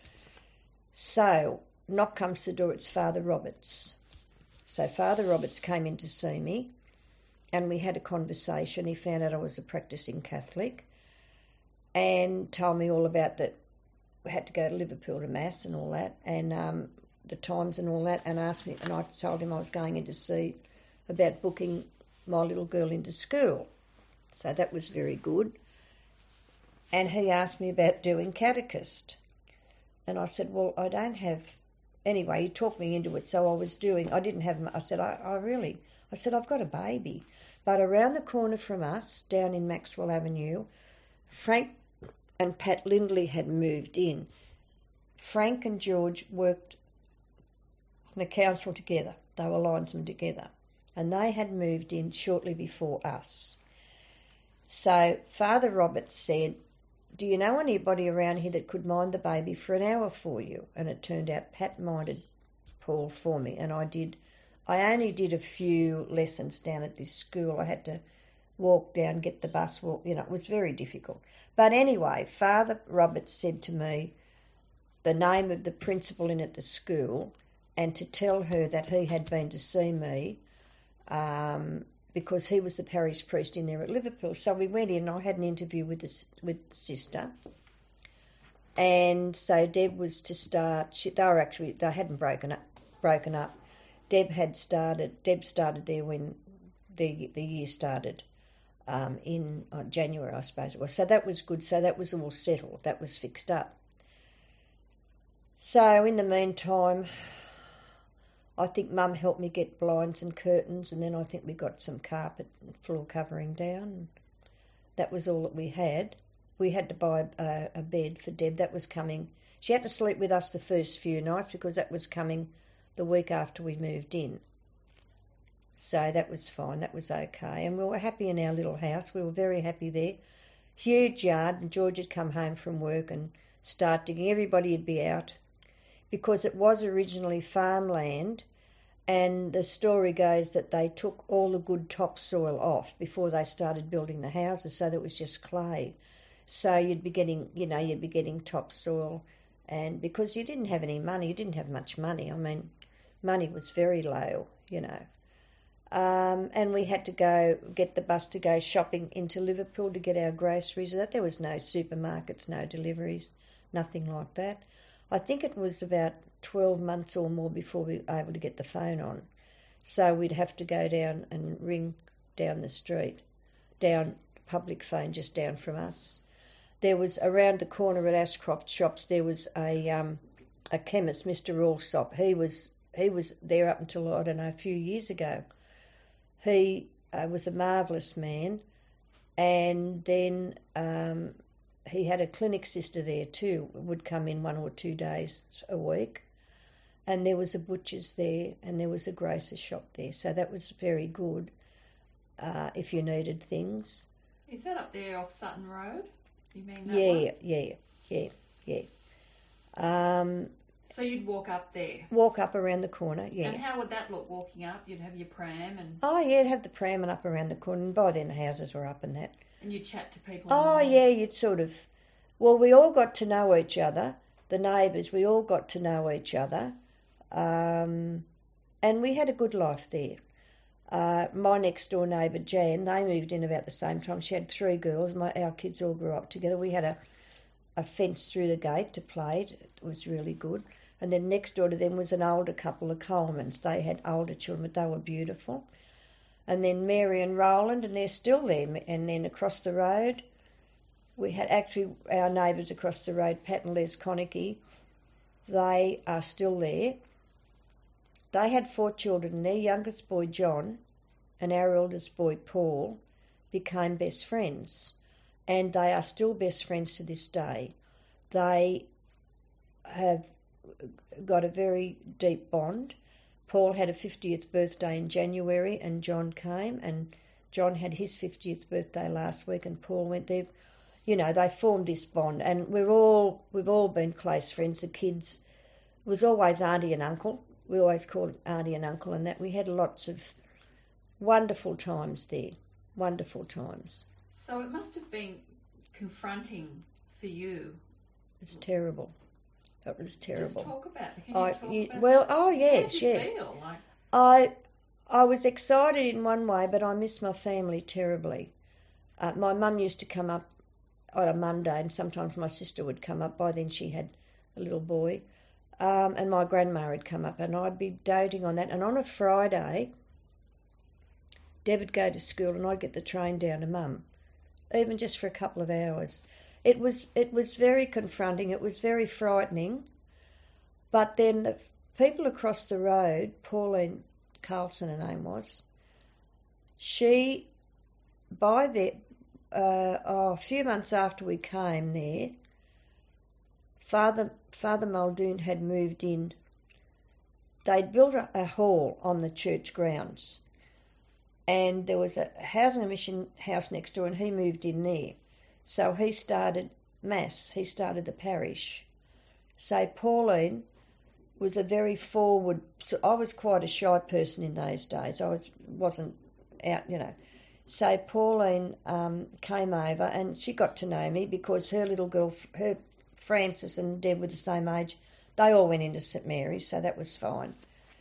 So, knock comes to the door, it's Father Roberts. So Father Roberts came in to see me, and we had a conversation. He found out I was a practising Catholic, and told me all about that. We had to go to Liverpool to Mass and all that, and um, the times and all that, and asked me, and I told him I was going in to see about booking my little girl into school. So that was very good. And he asked me about doing catechist. And I said, well, I don't have... Anyway, he talked me into it, so I was doing... I didn't have... I said, I, I really... I said, I've got a baby. But around the corner from us, down in Maxwell Avenue, Frank and Pat Lindley had moved in. Frank and George worked in the council together. They were linesmen together. And they had moved in shortly before us. So Father Roberts said, do you know anybody around here that could mind the baby for an hour for you? And it turned out Pat minded Paul for me, and I did. I only did a few lessons down at this school. I had to walk down, get the bus, walk, you know, it was very difficult. But anyway, Father Roberts said to me the name of the principal in at the school, and to tell her that he had been to see me, Um, because he was the parish priest in there at Liverpool. So we went in, and I had an interview with the, with the sister. And so Deb was to start, she, they were actually, they hadn't broken up, broken up. Deb had started, Deb started there when the, the year started, um, in uh, January, I suppose it was. So that was good. So that was all settled. That was fixed up. So in the meantime, I think Mum helped me get blinds and curtains, and then I think we got some carpet and floor covering down. That was all that we had. We had to buy a, a bed for Deb. That was coming. She had to sleep with us the first few nights because that was coming the week after we moved in. So that was fine. That was okay. And we were happy in our little house. We were very happy there. Huge yard, and George had come home from work and start digging. Everybody would be out because it was originally farmland. And the story goes that they took all the good topsoil off before they started building the houses, so that it was just clay. So you'd be getting, you know, you'd be getting topsoil, and because you didn't have any money, you didn't have much money. I mean, money was very low, you know. Um, and we had to go get the bus to go shopping into Liverpool to get our groceries. There was no supermarkets, no deliveries, nothing like that. I think it was about twelve months or more before we were able to get the phone on. So we'd have to go down and ring down the street, down public phone just down from us. There was, around the corner at Ashcroft Shops, there was a um, a chemist, Mister Allsop. He was he was there up until, I don't know, a few years ago. He uh, was a marvellous man, and then um, he had a clinic sister there too, would come in one or two days a week. And there was a butcher's there, and there was a grocer's shop there. So that was very good uh, if you needed things. Is that up there off Sutton Road? You mean that Yeah, one? yeah, yeah, yeah. Um, So you'd walk up there. walk up around the corner, yeah. And how would that look walking up? You'd have your pram and... Oh, yeah, have the pram and up around the corner, and by then the houses were up and that. And you'd chat to people. Oh, in the yeah, you'd sort of... Well, we all got to know each other, the neighbours, we all got to know each other, um, and we had a good life there. Uh, my next door neighbour, Jan, they moved in about the same time. She had three girls. My, our kids all grew up together. We had a, a fence through the gate to play. It was really good. And then next door to them was an older couple, the Colemans. They had older children, but they were beautiful. And then Mary and Roland, and they're still there. And then across the road, we had actually our neighbours across the road, Pat and Les Connicky. They are still there. They had four children, and their youngest boy, John, and our eldest boy, Paul, became best friends. And they are still best friends to this day. They have got a very deep bond. Paul had a fiftieth birthday in January, and John came, and John had his fiftieth birthday last week, and Paul went there. You know, they formed this bond, and we're all, we've all been close friends. The kids, it was always auntie and uncle. We always called auntie and uncle, and that we had lots of wonderful times there, wonderful times. So it must have been confronting for you. It's terrible. It was terrible. Just talk about it. Can you I, talk you, about well, that? oh yes, How did you yeah. feel? Like... I, I was excited in one way, but I miss my family terribly. Uh, my mum used to come up on a Monday, and sometimes my sister would come up. By then she had a little boy. Um, and my grandma had come up, and I'd be doting on that. And on a Friday, Deb would go to school, and I'd get the train down to Mum, even just for a couple of hours. It was it was very confronting. It was very frightening. But then the people across the road, Pauline Carlson, her name was, she, by the uh, oh, a few months after we came there, Father Father Muldoon had moved in. They'd built a, a hall on the church grounds, and there was a housing and mission house next door, and he moved in there. So he started Mass. He started the parish. So Pauline was a very forward. So I was quite a shy person in those days. I was wasn't out, you know. So Pauline um, came over, and she got to know me because her little girl, her Frances and Deb were the same age. They all went into St Mary's, so that was fine.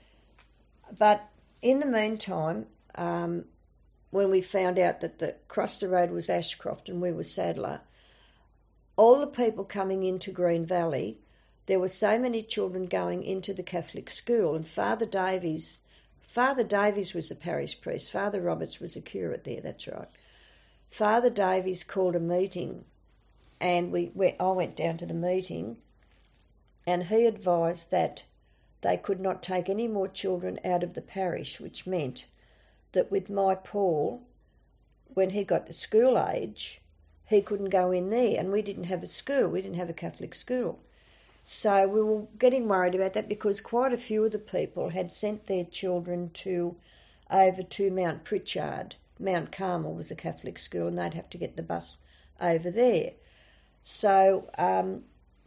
But in the meantime, um, when we found out that the across the road was Ashcroft and we were Sadler, all the people coming into Green Valley, there were so many children going into the Catholic school, and Father Davies, Father Davies was the parish priest. Father Roberts was the curate there. That's right. Father Davies called a meeting. And we went, I went down to the meeting, and he advised that they could not take any more children out of the parish, which meant that with my Paul, when he got to school age, he couldn't go in there, and we didn't have a school. We didn't have a Catholic school. So we were getting worried about that because quite a few of the people had sent their children to over to Mount Pritchard. Mount Carmel was a Catholic school, and they'd have to get the bus over there. So um,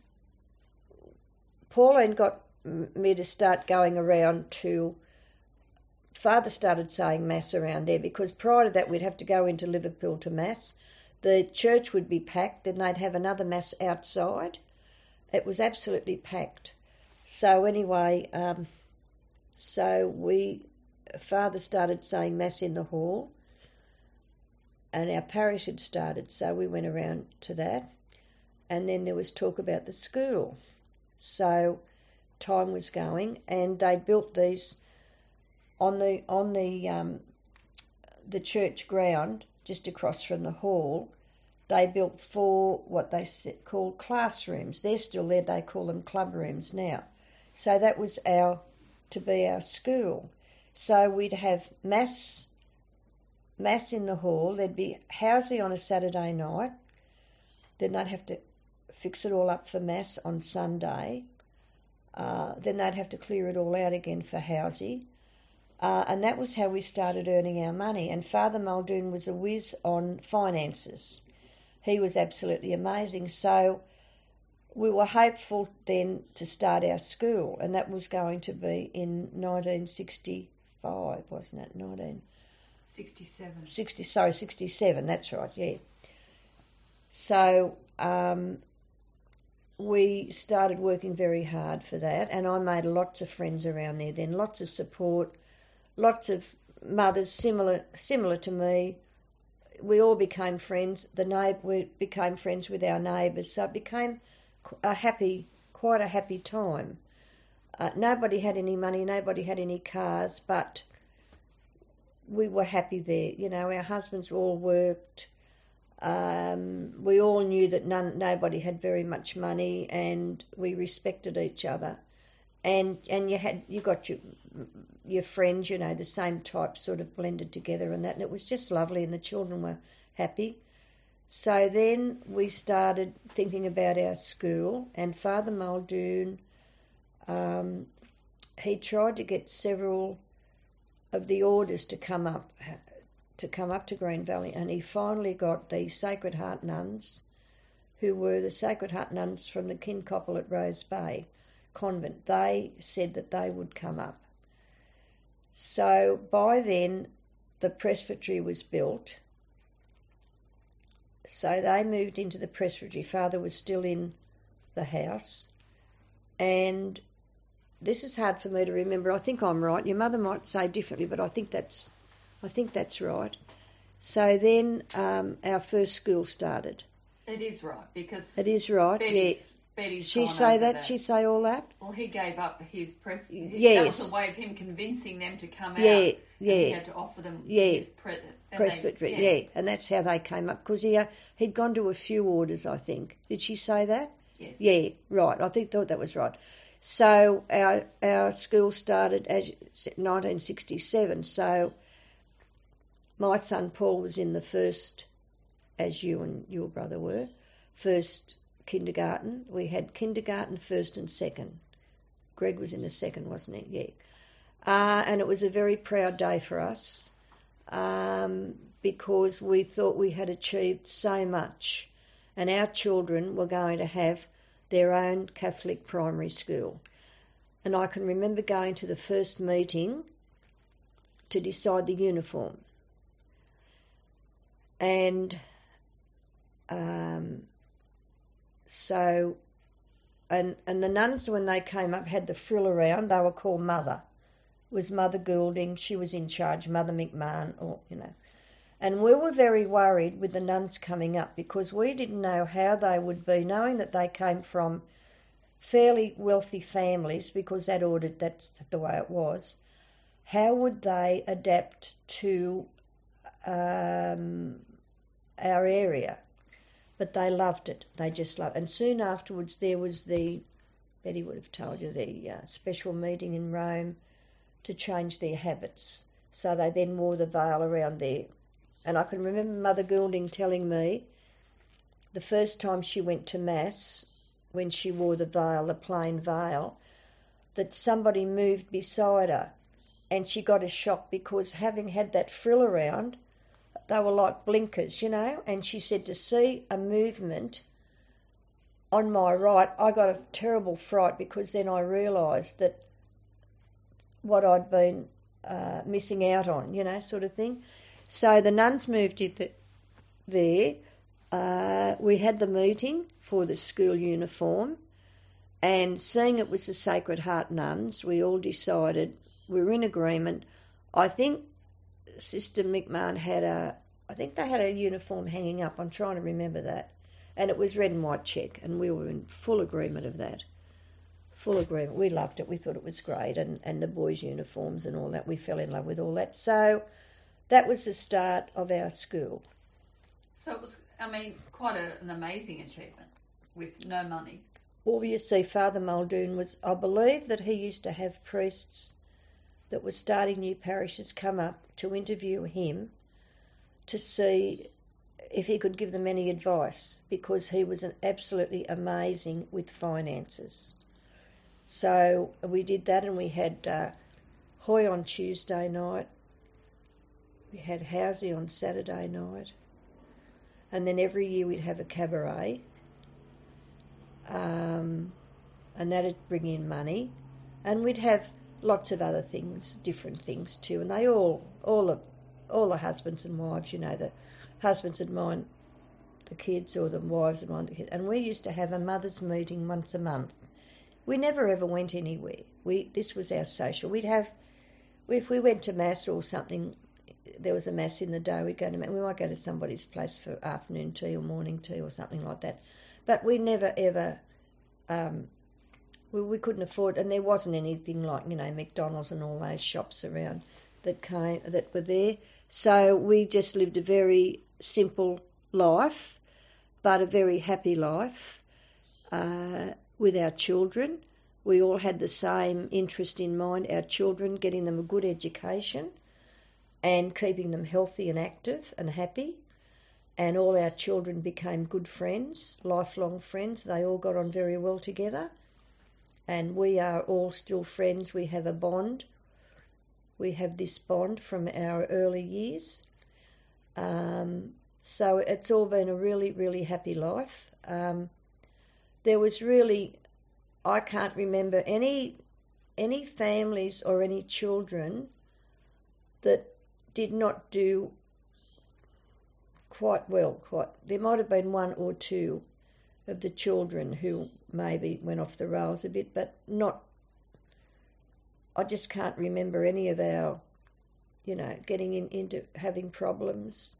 Pauline got me to start going around to, Father started saying Mass around there because prior to that we'd have to go into Liverpool to Mass. The church would be packed and they'd have another Mass outside. It was absolutely packed. So anyway, um, so we, Father started saying Mass in the hall, and our parish had started, so we went around to that. And then there was talk about the school. So time was going, and they built these on the on the um, the church ground just across from the hall. They built four what they called classrooms. They're still there. They call them club rooms now. So that was our to be our school. So we'd have mass mass in the hall. There'd be housing on a Saturday night. Then they'd have to fix it all up for Mass on Sunday. Uh, then they'd have to clear it all out again for housey. Uh, and that was how we started earning our money. And Father Muldoon was a whiz on finances. He was absolutely amazing. So we were hopeful then to start our school, and that was going to be in nineteen sixty-five, wasn't it? nineteen sixty-seven. sixty, sorry, sixty-seven, that's right, yeah. So um, we started working very hard for that, and I made lots of friends around there then, lots of support, lots of mothers similar similar to me. We all became friends. The neighbour, we became friends with our neighbours, so it became a happy, quite a happy time. Uh, nobody had any money, nobody had any cars, but we were happy there. You know, our husbands all worked. Um, we all knew that none, nobody had very much money, and we respected each other. And and you had you got your your friends, you know, the same type sort of blended together and that, and it was just lovely, and the children were happy. So then we started thinking about our school, and Father Muldoon, um, he tried to get several of the orders to come up to come up to Green Valley, and he finally got the Sacred Heart nuns, who were the Sacred Heart nuns from the Kincoppel at Rose Bay Convent. They said that they would come up. So by then the presbytery was built. So they moved into the presbytery. Father was still in the house. And this is hard for me to remember. I think I'm right. Your mother might say differently, but I think that's I think that's right. So then um, our first school started. It is right, because it is right. Betty's, yeah. Betty's she gone say over that? that. She say all that? Well, he gave up his press. He, yes. That was a way of him convincing them to come yeah, out. Yeah. And he had to offer them yeah. his pre- presbytery. They, yeah. yeah, and that's how they came up, because he uh, he'd gone to a few orders, I think. Did she say that? Yes. Yeah, right. I think thought that was right. So our our school started as nineteen sixty-seven. So my son Paul was in the first, as you and your brother were, first kindergarten. We had kindergarten, first and second. Greg was in the second, wasn't he? Yeah. Uh, and it was a very proud day for us, um, because we thought we had achieved so much, and our children were going to have their own Catholic primary school. And I can remember going to the first meeting to decide the uniform. And um, so, and and the nuns, when they came up, had the frill around. They were called Mother. It was Mother Goulding. She was in charge, Mother McMahon, or, you know. And we were very worried with the nuns coming up, because we didn't know how they would be, knowing that they came from fairly wealthy families, because that ordered, that's the way it was. How would they adapt to um, our area? But they loved it. They just loved it. And soon afterwards there was the, Betty would have told you, the uh, special meeting in Rome to change their habits. So they then wore the veil around there. And I can remember Mother Goulding telling me the first time she went to Mass, when she wore the veil, the plain veil, that somebody moved beside her, and she got a shock, because having had that frill around, they were like blinkers, you know, and she said to see a movement on my right, I got a terrible fright, because then I realised that what I'd been uh, missing out on, you know, sort of thing. So the nuns moved it there. Uh, we had the meeting for the school uniform, and seeing it was the Sacred Heart nuns, we all decided, we were in agreement. I think Sister McMahon had a, I think they had a uniform hanging up, I'm trying to remember that, and it was red and white check, and we were in full agreement of that. Full agreement. We loved it. We thought it was great, and, and the boys' uniforms and all that. We fell in love with all that. So that was the start of our school. So it was, I mean, quite a, an amazing achievement with no money. Well, you see, Father Muldoon was, I believe that he used to have priests that were starting new parishes come up to interview him to see if he could give them any advice, because he was an absolutely amazing with finances. So we did that, and we had uh, Hoy on Tuesday night. We had Housey on Saturday night. And then every year we'd have a cabaret. Um, and that'd bring in money. And we'd have lots of other things, different things too. And they all, all the, all the husbands and wives, you know, the husbands would mind the kids or the wives would mind the kids. And we used to have a mothers' meeting once a month. We never ever went anywhere. We This was our social. We'd have, if we went to mass or something, there was a mass in the day, we'd go to mass. We might go to somebody's place for afternoon tea or morning tea or something like that. But we never ever, um, we, we couldn't afford, and there wasn't anything like, you know, McDonald's and all those shops around that came that were there. So we just lived a very simple life, but a very happy life. Uh, with our children. We all had the same interest in mind, our children, getting them a good education and keeping them healthy and active and happy. And all our children became good friends, lifelong friends. They all got on very well together. And we are all still friends. We have a bond. We have this bond from our early years. Um, so it's all been a really, really happy life. Um, There was really, I can't remember any any families or any children that did not do quite well. Quite, there might have been one or two of the children who maybe went off the rails a bit, but not. I just can't remember any of our, you know, getting in, into having problems,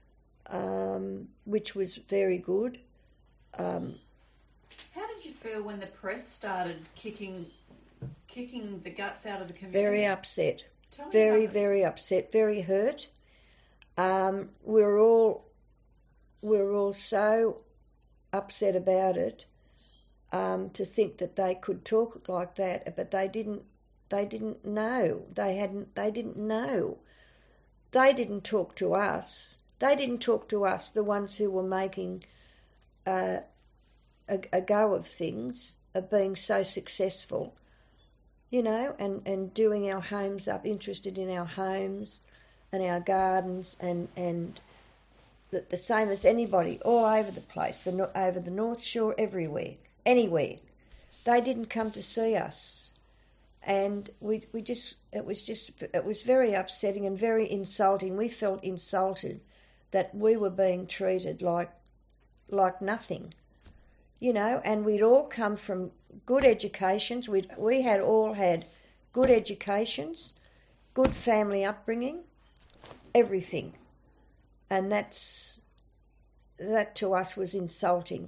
um, which was very good. Um, How did you feel when the press started kicking kicking the guts out of the community? Very upset. Tell me Very, about it. very upset. Very hurt. Um, we're all we're all so upset about it. Um, to think that they could talk like that, but they didn't. They didn't know. They hadn't. They didn't know. They didn't talk to us. They didn't talk to us, the ones who were making Uh, A, a go of things, of being so successful, you know, and, and doing our homes up, interested in our homes and our gardens and, and the, the same as anybody, all over the place, the, over the North Shore, everywhere, anywhere. They didn't come to see us. And we we just, it was just, it was very upsetting and very insulting. We felt insulted that we were being treated like like nothing. You know, and we'd all come from good educations. We we had all had good educations, good family upbringing, everything, and that's that to us was insulting.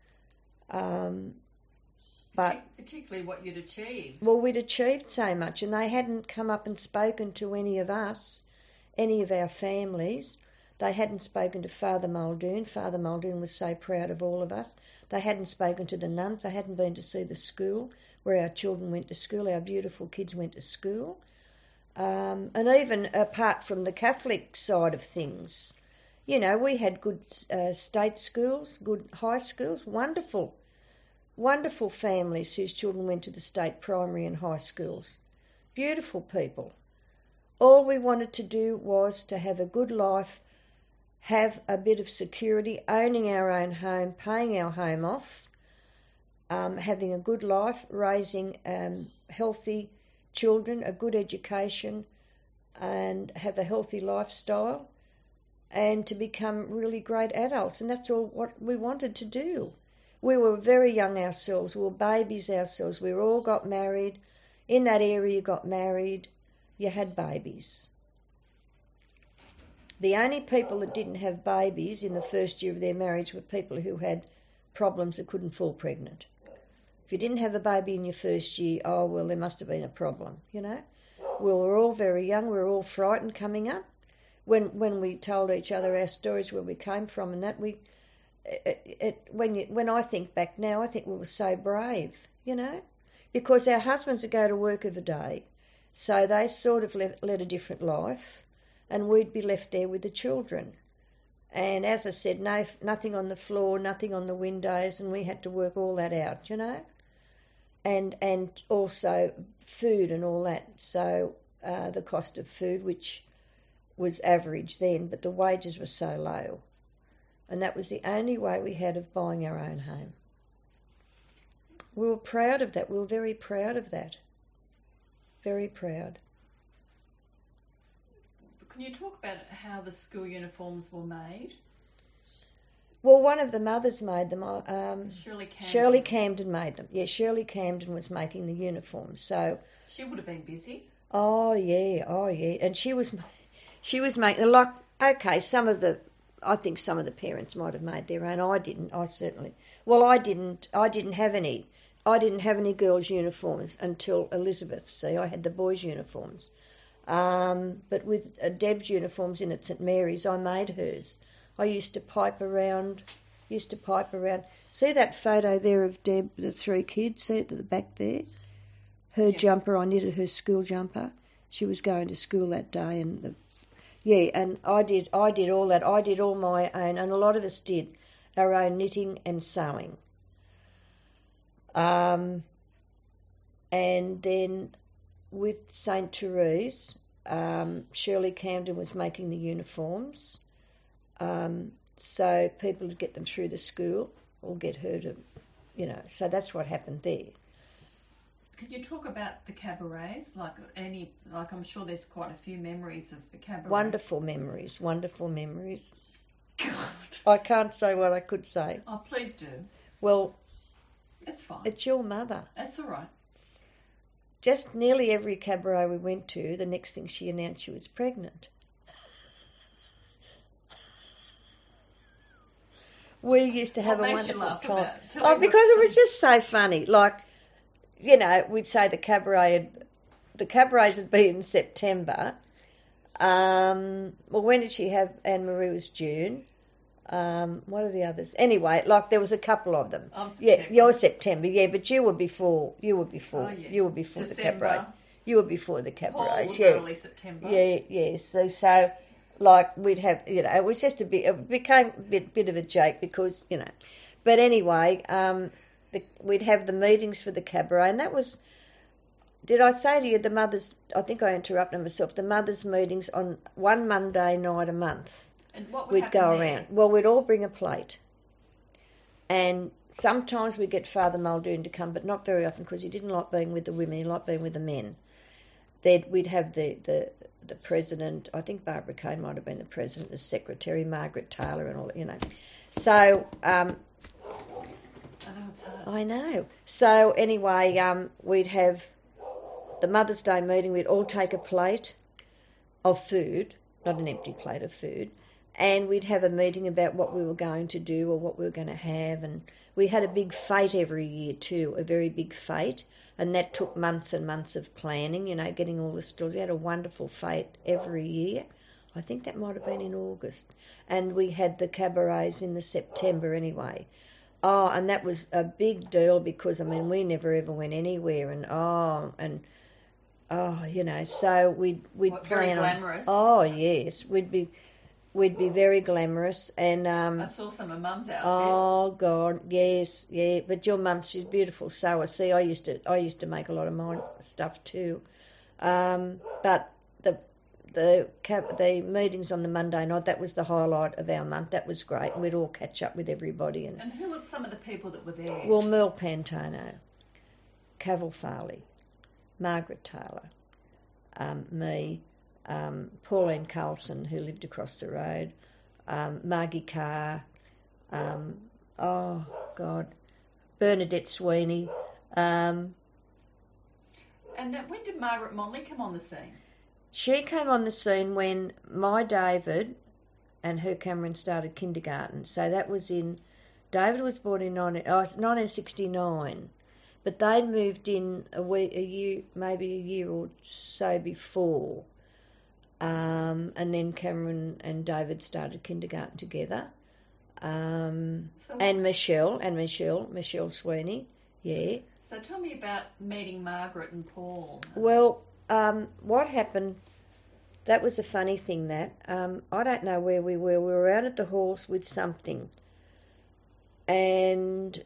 Um, but particularly what you'd achieved. Well, we'd achieved so much, and they hadn't come up and spoken to any of us, any of our families. They hadn't spoken to Father Muldoon. Father Muldoon was so proud of all of us. They hadn't spoken to the nuns. They hadn't been to see the school where our children went to school. Our beautiful kids went to school. Um, and even apart from the Catholic side of things, you know, we had good uh, state schools, good high schools, wonderful, wonderful families whose children went to the state primary and high schools. Beautiful people. All we wanted to do was to have a good life, have a bit of security, owning our own home, paying our home off, um, having a good life, raising um, healthy children, a good education, and have a healthy lifestyle, and to become really great adults. And that's all what we wanted to do. We were very young ourselves. We were babies ourselves. We all got married. In that area, you got married. You had babies. The only people that didn't have babies in the first year of their marriage were people who had problems that couldn't fall pregnant. If you didn't have a baby in your first year, oh, well, there must have been a problem, you know. We were all very young. We were all frightened coming up. When when we told each other our stories, where we came from and that, we, it, it, when you, when I think back now, I think we were so brave, you know, because our husbands would go to work every day, so they sort of led, led a different life, and we'd be left there with the children. And as I said, no, nothing on the floor, nothing on the windows, and we had to work all that out, you know, and and also food and all that. So uh, the cost of food, which was average then, but the wages were so low. And that was the only way we had of buying our own home. We were proud of that. We were very proud of that. Very proud. Can you talk about how the school uniforms were made? Well, one of the mothers made them. Um, Shirley Camden. Shirley Camden made them. Yeah, Shirley Camden was making the uniforms. So she would have been busy. Oh yeah, oh yeah, and she was, she was making like okay. Some of the, I think some of the parents might have made their own. I didn't. I certainly. Well, I didn't. I didn't have any. I didn't have any girls' uniforms until Elizabeth. See, I had the boys' uniforms. Um, but with uh, Deb's uniforms in at St Mary's, I made hers. I used to pipe around. Used to pipe around. See that photo there of Deb, the three kids. See it at the back there. Her yeah. jumper, I knitted her school jumper. She was going to school that day, and the, yeah, and I did. I did all that. I did all my own, and a lot of us did our own knitting and sewing. Um, and then with Saint Therese, um, Shirley Camden was making the uniforms, um, so people would get them through the school or get her to, you know. So that's what happened there. Could you talk about the cabarets? Like any, like I'm sure there's quite a few memories of the cabaret. Wonderful memories, wonderful memories. God. I can't say what I could say. Oh, please do. Well, it's fine. It's your mother. That's all right. Just nearly every cabaret we went to, the next thing she announced she was pregnant. We used to have what a makes wonderful you laugh time. About? Oh, because it was just so funny. Like, you know, we'd say the cabaret, had, the cabarets would be in September. Um, well, when did she have Anne Marie? Was June. Um, what are the others? Anyway, like there was a couple of them. I'm yeah, you're September. Yeah, but you were before. You were before. Oh, yeah. You were before December. the cabaret. You were before the cabarets. Paul was yeah, early September. Yeah, yeah. So, so like we'd have, you know, it was just a bit. It became a bit, bit of a joke because, you know. But anyway, um, the, we'd have the meetings for the cabaret, and that was. Did I say to you the mothers? I think I interrupted myself. The mothers' meetings on one Monday night a month. And what would we'd go there? around. Well, we'd all bring a plate. And sometimes we'd get Father Muldoon to come, but not very often because he didn't like being with the women, he liked being with the men. Then we'd have the, the, the president, I think Barbara Kane might have been the president, the secretary, Margaret Taylor and all that, you know. So, um, I know it's hard. I know. So anyway, um, we'd have the Mother's Day meeting, we'd all take a plate of food, not an empty plate of food, and we'd have a meeting about what we were going to do or what we were going to have. And we had a big fete every year too, a very big fete, and that took months and months of planning, you know, getting all the stores. We had a wonderful fete every year. I think that might have been in August. And we had the cabarets in the September anyway. Oh, and that was a big deal because, I mean, we never ever went anywhere. And, oh, and... Oh, you know, so we'd we'd what, plan very glamorous. on. Oh yes, we'd be we'd be very glamorous, and um. I saw some of Mum's outfits. Oh God, yes, yeah. But your mum, she's beautiful sewer. See, I used to I used to make a lot of my stuff too, um. But the the the meetings on the Monday night, that was the highlight of our month. That was great. We'd all catch up with everybody. And and who were some of the people that were there? Well, Merle Pantano, Cavill Farley, Margaret Taylor, um, me, um, Pauline Carlson, who lived across the road, um, Margie Carr, um, oh, God, Bernadette Sweeney. Um, and when did Margaret Monley come on the scene? She came on the scene when my David and her Cameron started kindergarten. So that was in, David was born in nineteen sixty-nine. But they'd moved in a week, a year, maybe a year or so before, um, and then Cameron and David started kindergarten together, um, so, and Michelle and Michelle, Michelle Sweeney, yeah. So tell me about meeting Margaret and Paul. Well, um, what happened? That was a funny thing. That um, I don't know where we were. We were out at the halls with something, and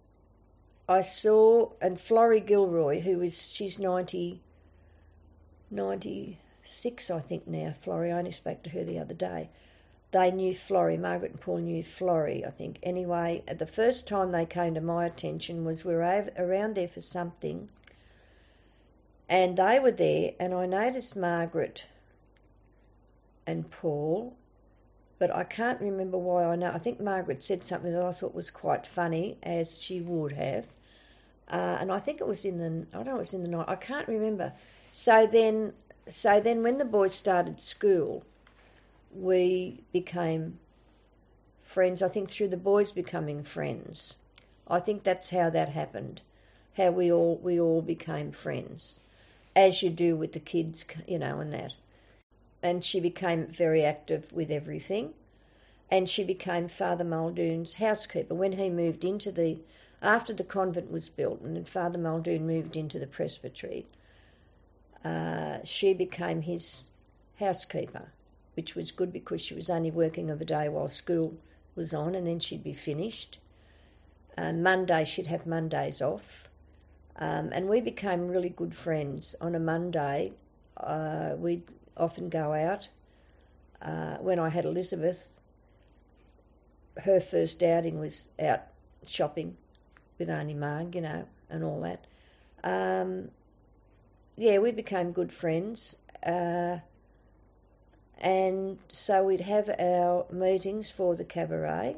I saw, and Florrie Gilroy, who is, she's ninety, ninety-six, I think now, Florrie. I only spoke to her the other day. They knew Florrie, Margaret and Paul knew Florrie, I think. Anyway, the first time they came to my attention was we were over, around there for something, and they were there, and I noticed Margaret and Paul, but I can't remember why I know. I think Margaret said something that I thought was quite funny, as she would have, uh, and I think it was in the, I don't know, it was in the night, I can't remember. So then, so then when the boys started school, we became friends, I think through the boys becoming friends. I think that's how that happened, how we all we all became friends, as you do with the kids, you know, and that. And she became very active with everything, and she became Father Muldoon's housekeeper. When he moved into the, after the convent was built and Father Muldoon moved into the presbytery, uh, she became his housekeeper, which was good because she was only working of a day while school was on, and then she'd be finished. And Monday, she'd have Mondays off. Um, and we became really good friends. On a Monday, uh, we'd often go out. Uh, when I had Elizabeth, her first outing was out shopping with Auntie Marg, you know, and all that. Um, yeah, we became good friends. Uh, And so we'd have our meetings for the cabaret,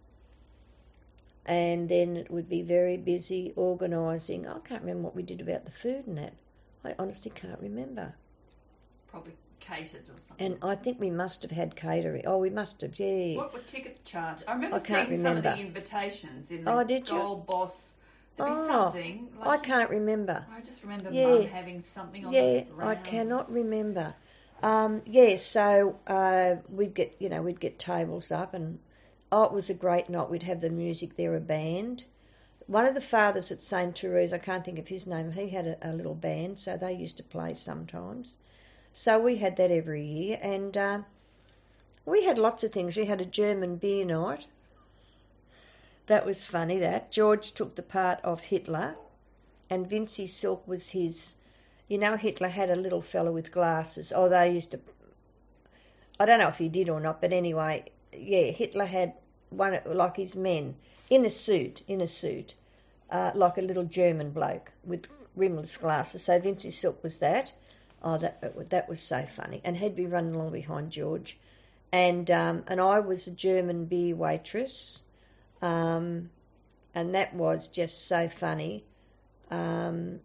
and then it would be very busy organising. I can't remember what we did about the food and that. I honestly can't remember. Probably catered or something. And I think we must have had catering. Oh, we must have, yeah. What were ticket charge? I remember I can't seeing remember. some of the invitations in the Oh, did you? Gold Boss. There'd be Oh, something. I Like can't remember. I just remember Yeah. Mum having something on Yeah, the round. I cannot remember. Um, yeah, so uh, we'd get, you know, we'd get tables up, and oh, it was a great night. We'd have the music there, a band. One of the fathers at Saint Therese, I can't think of his name, he had a, a little band, so they used to play sometimes. So we had that every year, and uh, we had lots of things. We had a German beer night. That was funny, that. George took the part of Hitler, and Vincy Silk was his... You know, Hitler had a little fellow with glasses. Oh, they used to... I don't know if he did or not, but anyway, yeah, Hitler had one, like his men, in a suit, in a suit, uh, like a little German bloke with rimless glasses. So Vincy Silk was that. Oh, that that was so funny. And he'd be running along behind George. And um, and I was a German beer waitress. Um, and that was just so funny. Um...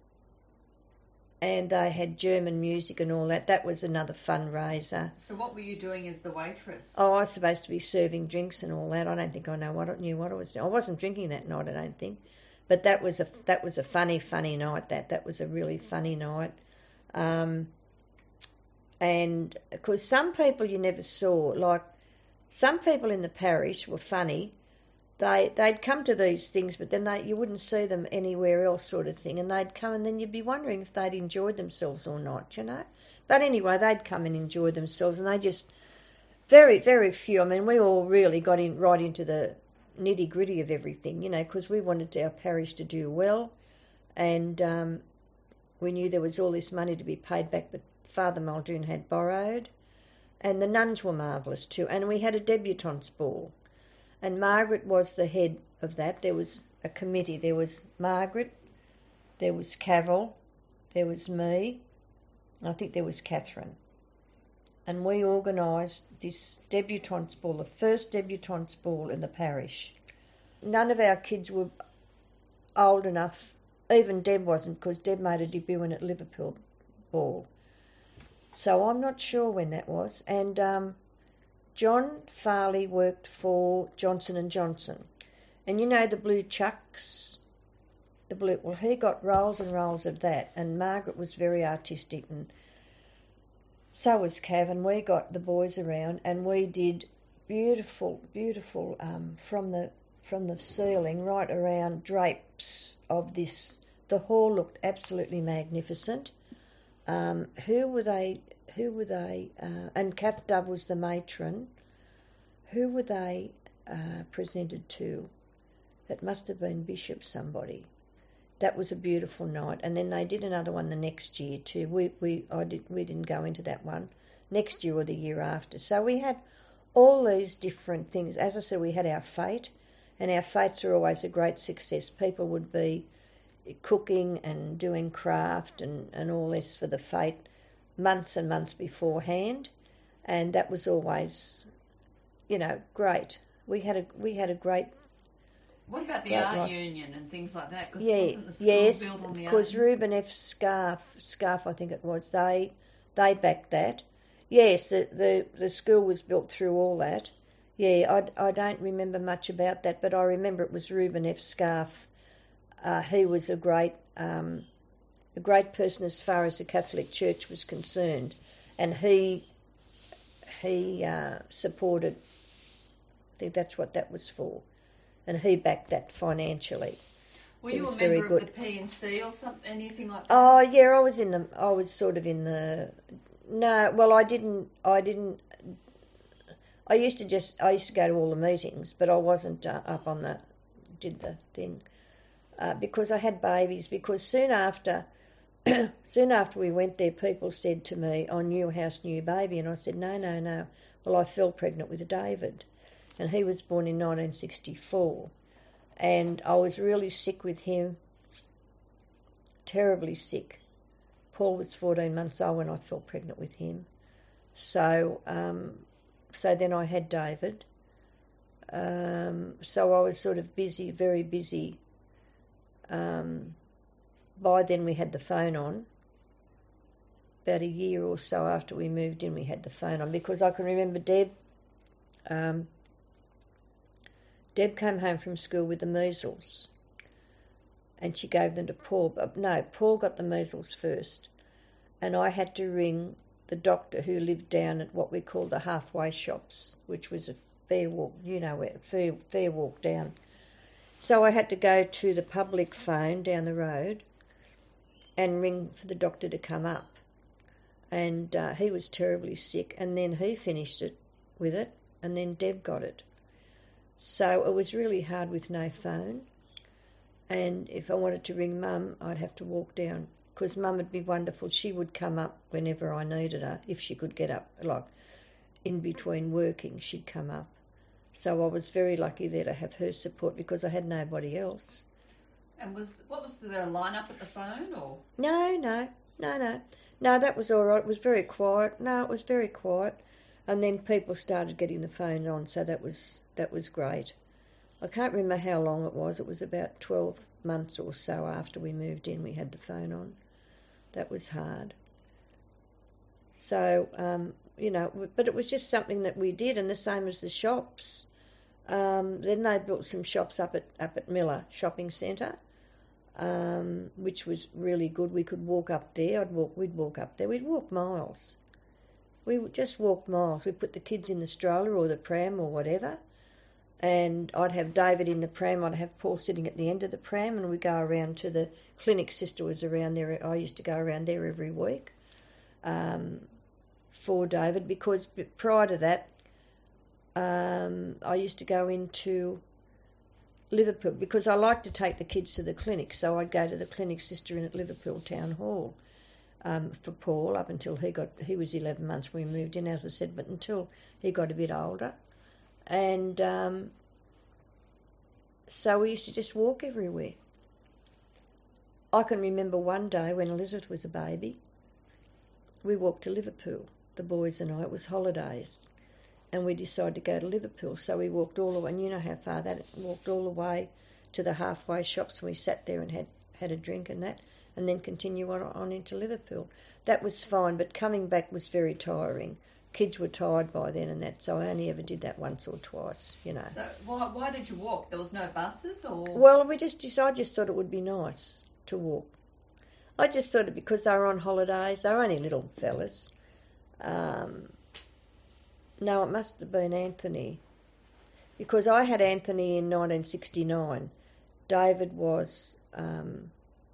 And they had German music and all that. That was another fundraiser. So what were you doing as the waitress? Oh, I was supposed to be serving drinks and all that. I don't think I know what I knew what I was doing. I wasn't drinking that night, I don't think. But that was a that was a funny, funny night. That that was a really funny night. Um, and because some people you never saw, like some people in the parish were funny. They, they'd come to these things, but then they, you wouldn't see them anywhere else sort of thing. And they'd come and then you'd be wondering if they'd enjoyed themselves or not, you know. But anyway, they'd come and enjoy themselves, and they just, very, very few. I mean, we all really got in right into the nitty-gritty of everything, you know, because we wanted our parish to do well. And um, we knew there was all this money to be paid back, but Father Muldoon had borrowed. And the nuns were marvellous too. And we had a debutante's ball. And Margaret was the head of that. There was a committee. There was Margaret, there was Cavill, there was me, and I think there was Catherine. And we organised this debutante's ball, the first debutante's ball in the parish. None of our kids were old enough. Even Deb wasn't, because Deb made a debut in at Liverpool ball. So I'm not sure when that was. And... Um, John Farley worked for Johnson and Johnson. And you know the blue chucks? The blue, well, he got rolls and rolls of that. And Margaret was very artistic, and so was Cav. And we got the boys around, and we did beautiful, beautiful, um, from the from the ceiling right around drapes of this. The hall looked absolutely magnificent. Um, who were they... Who were they? Uh, and Kath Dove was the matron. Who were they uh, presented to? It must have been Bishop somebody. that was a beautiful night. And then they did another one the next year too. We we I did we didn't go into that one next year or the year after. So we had all these different things. As I said, we had our fete, and our fetes are always a great success. People would be cooking and doing craft and, and all this for the fete months and months beforehand, and that was always, you know, great. We had a we had a great. What about the great art life. union and things like that? Cause Yeah, wasn't the school yes, built on the because art Reuben F. Scarf, Scarf, I think it was, they they backed that. Yes, the, the, the school was built through all that. Yeah, I, I don't remember much about that, but I remember it was Reuben F. Scarf. Uh, he was a great um, a great person as far as the Catholic Church was concerned, and he he uh, supported. I think that's what that was for, and he backed that financially. Were It you was a very member of good. the P and C or something, anything like that? Oh yeah, I was in the. I was sort of in the. No, well, I didn't. I didn't. I used to just. I used to go to all the meetings, but I wasn't uh, up on the. Did the thing uh, because I had babies. Because soon after, soon after we went there, people said to me, "Oh, new house, new baby," and I said, "No, no, no." Well, I fell pregnant with David, and he was born in nineteen sixty-four, and I was really sick with him. Terribly sick. Paul was fourteen months old when I fell pregnant with him. So, um, so then I had David. Um, so I was sort of busy, very busy. Um, by then we had the phone on. About a year or so after we moved in, we had the phone on because I can remember Deb. Um, Deb came home from school with the measles. And she gave them to Paul. But no, Paul got the measles first. And I had to ring the doctor who lived down at what we call the halfway shops, which was a fair walk, you know, a fair, fair walk down. So I had to go to the public phone down the road and ring for the doctor to come up. And uh, he was terribly sick. And then he finished it with it. And then Deb got it. So it was really hard with no phone. And if I wanted to ring Mum, I'd have to walk down because Mum would be wonderful. She would come up whenever I needed her, if she could get up, like in between working, she'd come up. So I was very lucky there to have her support because I had nobody else. And was what was the line-up at the phone, or? No, no, no, no. No, that was all right. It was very quiet. No, it was very quiet. And then people started getting the phone on, so that was that was great. I can't remember how long it was. It was about twelve months or so after we moved in, we had the phone on. That was hard. So, um, you know, but it was just something that we did, and the same as the shops. Um, then they built some shops up at up at Miller Shopping Centre, um, which was really good. We could walk up there. I'd walk. We'd walk up there. We'd walk miles. We would just walk miles. We'd put the kids in the stroller or the pram or whatever. And I'd have David in the pram, I'd have Paul sitting at the end of the pram, and we'd go around to the clinic. Sister was around there. I used to go around there every week um, for David because prior to that, um, I used to go into Liverpool because I liked to take the kids to the clinic. So I'd go to the clinic sister in at Liverpool Town Hall um, for Paul up until he got, he was eleven months when we moved in, as I said, but until he got a bit older. And um, so we used to just walk everywhere. I can remember one day when Elizabeth was a baby, we walked to Liverpool, the boys and I. It was holidays, and we decided to go to Liverpool. So we walked all the way, and you know how far that is, walked all the way to the halfway shops, and we sat there and had, had a drink and that, and then continue on, on into Liverpool. That was fine, but coming back was very tiring. Kids were tired by then and that, so I only ever did that once or twice, you know. So why why did you walk? There was no buses, or? Well, we just I just thought it would be nice to walk. I just thought it because they were on holidays. They were only little fellas. Um, no, it must have been Anthony, because I had Anthony in nineteen sixty-nine. David was um,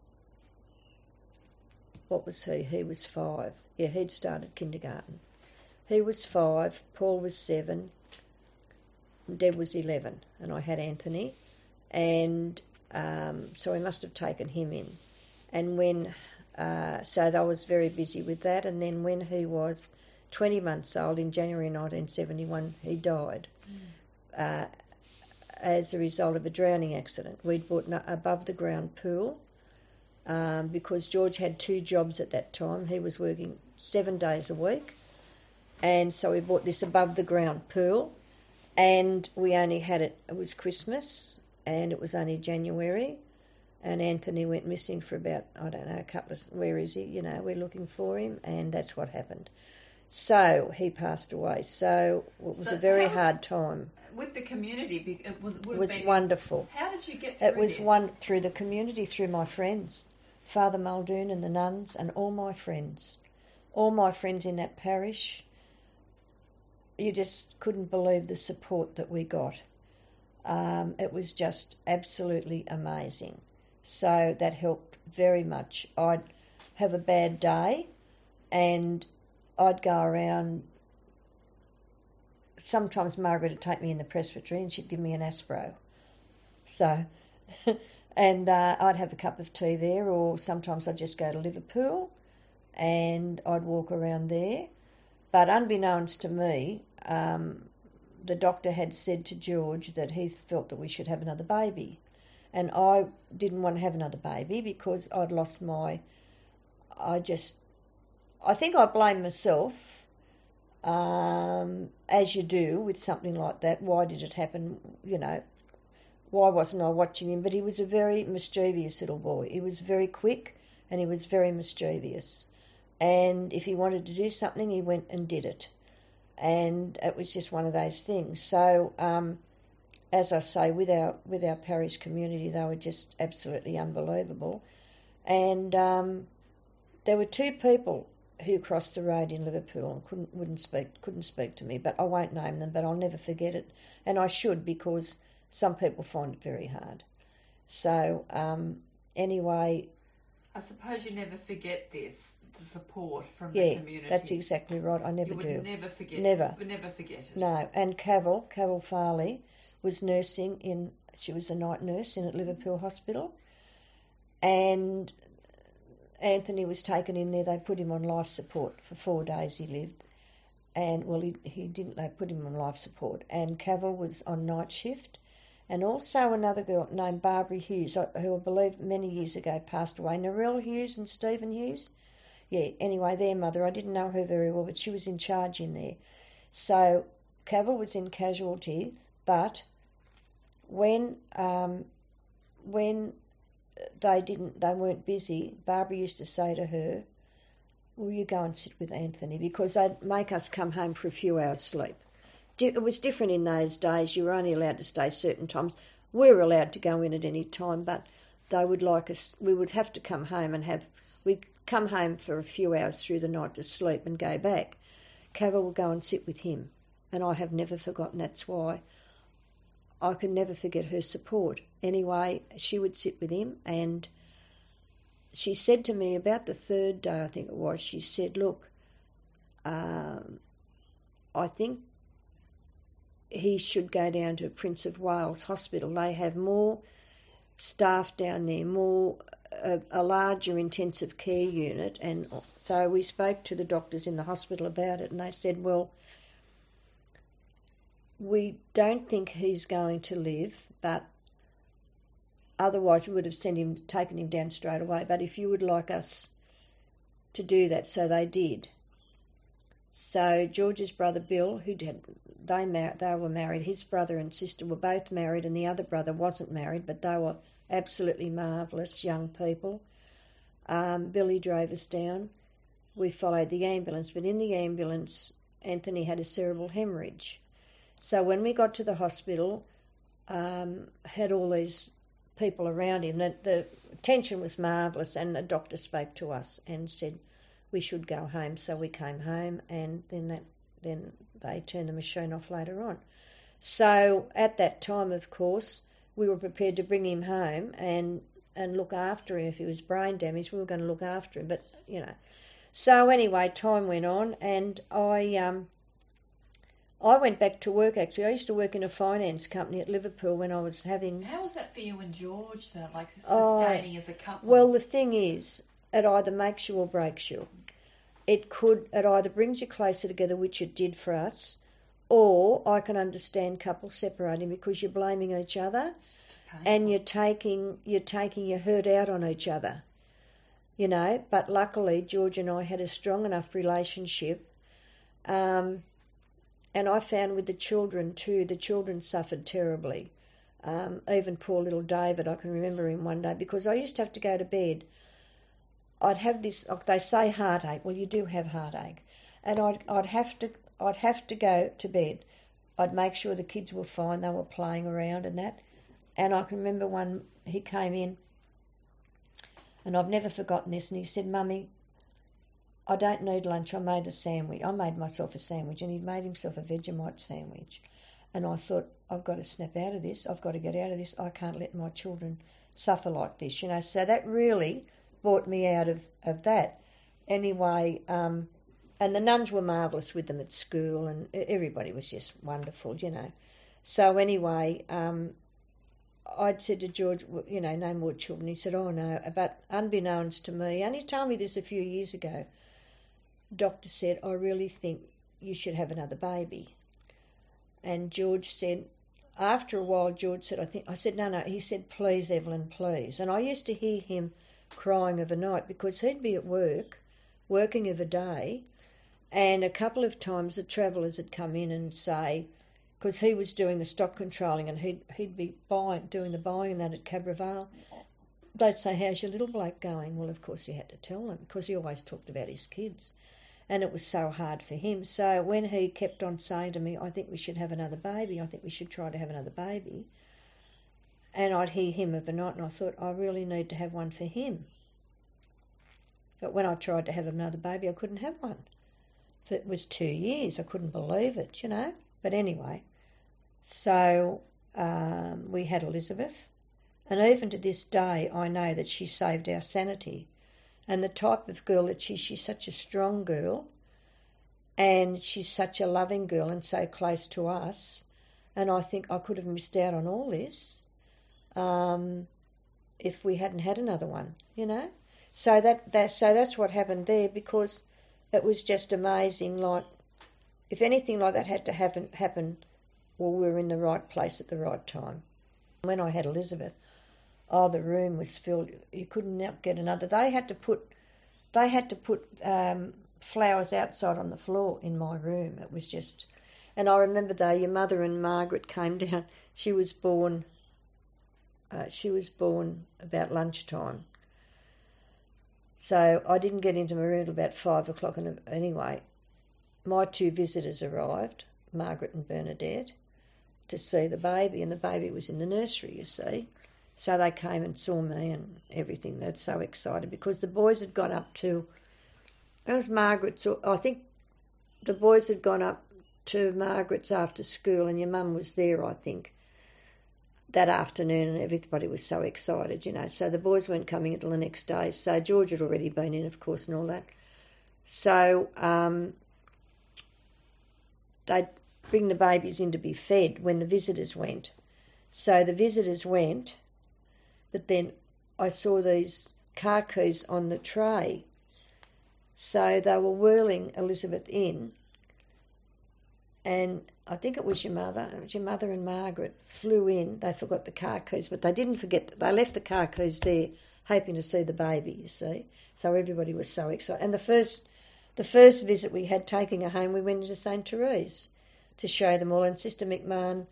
what was he? He was five. Yeah, he'd started kindergarten. He was five, Paul was seven, Deb was eleven, and I had Anthony. And Um, so we must have taken him in. And when, uh, so I was very busy with that. And then when he was twenty months old, in January nineteen seventy-one, he died mm. uh, as a result of a drowning accident. We'd bought an above the ground pool um, because George had two jobs at that time. He was working seven days a week. And so we bought this above the ground pool, and we only had it, it was Christmas, and it was only January, and Anthony went missing for about, I don't know, a couple of, where is he? You know, we're looking for him, and that's what happened. So he passed away. So it was so a very was, hard time. With the community, it was, would it was have been, wonderful. How did you get through It was this? one through the community, through my friends, Father Muldoon and the nuns, and all my friends, all my friends in that parish. You just couldn't believe the support that we got. Um, it was just absolutely amazing. So that helped very much. I'd have a bad day and I'd go around. Sometimes Margaret would take me in the presbytery and she'd give me an aspro. So, and uh, I'd have a cup of tea there, or sometimes I'd just go to Liverpool and I'd walk around there. But unbeknownst to me, um, the doctor had said to George that he felt that we should have another baby. And I didn't want to have another baby because I'd lost my, I just, I think I blame myself, um, as you do with something like that. Why did it happen? You know, why wasn't I watching him? But he was a very mischievous little boy. He was very quick and he was very mischievous. And if he wanted to do something, he went and did it. And it was just one of those things. So, um, as I say, with our with our parish community, they were just absolutely unbelievable. And um, there were two people who crossed the road in Liverpool and couldn't wouldn't speak couldn't speak to me, but I won't name them. But I'll never forget it, and I should, because some people find it very hard. So um, anyway, I suppose you never forget this. The support from yeah, the community. That's exactly right. I never you would do. Never forget. Never. Would never forget it. No. And Cavill, Cavill Farley, was nursing in. She was a night nurse in at Liverpool Hospital, and Anthony was taken in there. They put him on life support for four days. He lived, and well, he he didn't. They put him on life support, and Cavill was on night shift. And also another girl named Barbara Hughes, who I believe many years ago passed away. Narelle Hughes and Stephen Hughes. Yeah, anyway, their mother, I didn't know her very well, but she was in charge in there. So Cavill was in casualty, but when um, when they didn't, they weren't busy, Barbara used to say to her, "Will you go and sit with Anthony?" Because they'd make us come home for a few hours sleep. It was different in those days. You were only allowed to stay certain times. We were allowed to go in at any time, but they would like us. We would have to come home and have. We'd come home for a few hours through the night to sleep and go back. Cavill would go and sit with him, and I have never forgotten. That's why I can never forget her support. Anyway, she would sit with him, and she said to me about the third day, I think it was, she said, "Look, um, I think he should go down to Prince of Wales Hospital. They have more staff down there, more a, a larger intensive care unit." And so we spoke to the doctors in the hospital about it, and they said, "Well, we don't think he's going to live, but otherwise we would have sent him, taken him down straight away. But if you would like us to do that," so they did. So George's brother Bill, who had they mar- they were married, his brother and sister were both married, and the other brother wasn't married, but they were absolutely marvellous young people. Um, Billy drove us down. We followed the ambulance, but in the ambulance, Anthony had a cerebral hemorrhage. So when we got to the hospital, um, had all these people around him. The, the attention was marvellous, and the doctor spoke to us and said we should go home. So we came home, and then that then they turned the machine off later on. So at that time, of course, we were prepared to bring him home and and look after him. If he was brain damaged, we were going to look after him. But you know, so anyway, time went on, and I um I went back to work, actually. I used to work in a finance company at Liverpool when I was having... How was that for you and George, though, like Oh, sustaining as a couple? Well, the thing is, it either makes you or breaks you. It could, it either brings you closer together, which it did for us, or I can understand couples separating because you're blaming each other and you're taking you're taking your hurt out on each other, you know. But luckily, George and I had a strong enough relationship, um, and I found with the children too, the children suffered terribly. Um, even poor little David, I can remember him one day because I used to have to go to bed. I'd have this, they say heartache. Well, you do have heartache, and I'd I'd have to I'd have to go to bed. I'd make sure the kids were fine, they were playing around and that. And I can remember one, he came in, and I've never forgotten this, and he said, "Mummy, I don't need lunch, I made a sandwich. I made myself a sandwich," and he'd made himself a Vegemite sandwich. And I thought, I've got to snap out of this, I've got to get out of this, I can't let my children suffer like this, you know. So that really brought me out of, of that. Anyway, um, and the nuns were marvellous with them at school, and everybody was just wonderful, you know. So anyway, um, I'd said to George, you know, no more children. He said, oh no, but unbeknownst to me, and he told me this a few years ago, doctor said, I really think you should have another baby. And George said, after a while, George said, I think, I said, no, no, he said, please, Evelyn, please. And I used to hear him crying of a night because he'd be at work, working of a day, and a couple of times the travellers had come in and say, because he was doing the stock controlling and he'd, he'd be buying, doing the buying and that at Cabra Vale, they'd say, how's your little bloke going? Well, of course he had to tell them because he always talked about his kids. And it was so hard for him. So when he kept on saying to me, I think we should have another baby, I think we should try to have another baby, and I'd hear him of a night and I thought, I really need to have one for him. But when I tried to have another baby, I couldn't have one. It was two years. I couldn't believe it, you know. But anyway, so um, we had Elizabeth. And even to this day, I know that she saved our sanity. And the type of girl that she, she's such a strong girl. And she's such a loving girl and so close to us. And I think I could have missed out on all this um, if we hadn't had another one, you know. So that, that so that's what happened there, because it was just amazing. Like, if anything like that had to happen, happen, well, we were in the right place at the right time. When I had Elizabeth, oh, the room was filled. You couldn't get another. They had to put, they had to put um, flowers outside on the floor in my room. It was just, and I remember though, your mother and Margaret came down. She was born. Uh, she was born about lunchtime. So I didn't get into my room until about five o'clock. And anyway, my two visitors arrived, Margaret and Bernadette, to see the baby, and the baby was in the nursery, you see. So they came and saw me and everything. They're so excited because the boys had gone up to, that was Margaret's, I think the boys had gone up to Margaret's after school, and your mum was there, I think, that afternoon, and everybody was so excited, you know. So the boys weren't coming until the next day. So George had already been in, of course, and all that. So um, they'd bring the babies in to be fed when the visitors went. So the visitors went, but then I saw these car keys on the tray. So they were whirling Elizabeth in, and I think it was your mother, it was your mother and Margaret flew in. They forgot the car keys, but they didn't forget, they left the car keys there, hoping to see the baby, you see. So everybody was so excited. And the first the first visit we had, taking her home, we went into Saint Therese to show them all, and Sister McMahon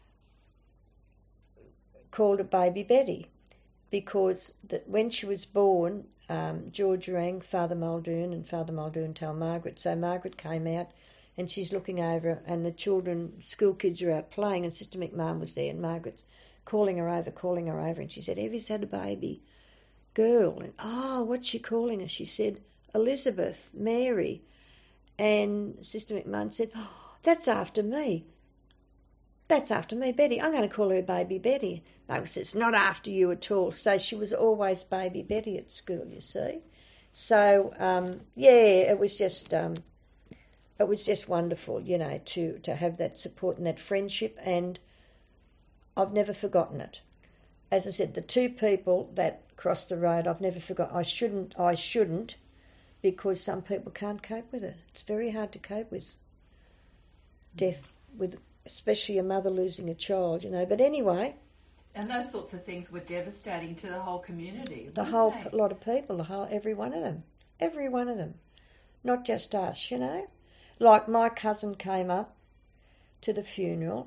called her Baby Betty, because that when she was born, um, George rang Father Muldoon, and Father Muldoon told Margaret. So Margaret came out, and she's looking over, and the children, school kids are out playing, and Sister McMahon was there, and Margaret's calling her over, calling her over, and she said, Evie's had a baby girl. And, oh, what's she calling her? She said, Elizabeth, Mary. And Sister McMahon said, oh, that's after me. That's after me, Betty. I'm going to call her Baby Betty. No, it's not after you at all. So she was always Baby Betty at school, you see. So, um, yeah, it was just... Um, it was just wonderful, you know, to, to have that support and that friendship, and I've never forgotten it. As I said, the two people that crossed the road, I've never forgotten. I shouldn't, I shouldn't, because some people can't cope with it. It's very hard to cope with death, with especially a mother losing a child, you know. But anyway. And those sorts of things were devastating to the whole community. The whole they? lot of people, the whole, every one of them, every one of them, not just us, you know. Like my cousin came up to the funeral.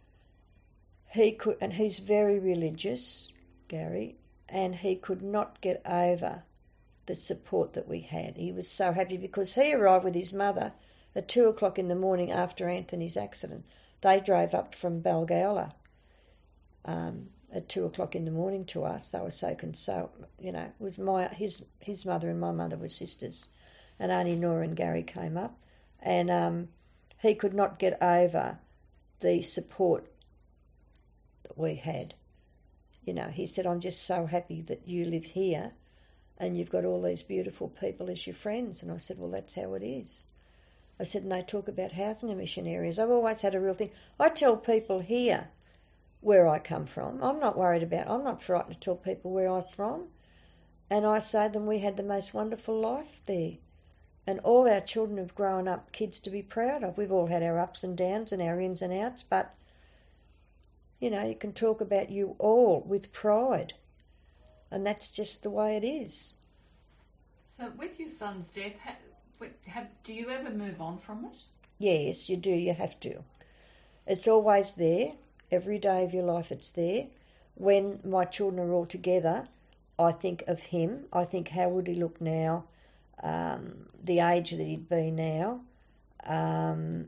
He could, and he's very religious, Gary, and he could not get over the support that we had. He was so happy because he arrived with his mother at two o'clock in the morning after Anthony's accident. They drove up from Balgowlah um, at two o'clock in the morning to us. They were so consoled, you know. It was my his his mother and my mother were sisters, and only Nora and Gary came up, and um, he could not get over the support that we had. You know, he said, "I'm just so happy that you live here, and you've got all these beautiful people as your friends." And I said, "Well, that's how it is." I said, and they talk about housing in mission areas. I've always had a real thing. I tell people here where I come from. I'm not worried about, I'm not frightened to tell people where I'm from. And I say to them, we had the most wonderful life there. And all our children have grown up kids to be proud of. We've all had our ups and downs and our ins and outs, but, you know, you can talk about you all with pride. And that's just the way it is. So with your son's death, Have, do you ever move on from it? Yes, you do. You have to. It's always there. Every day of your life it's there. When my children are all together, I think of him. I think, how would he look now? Um, the age that he'd be now. Um,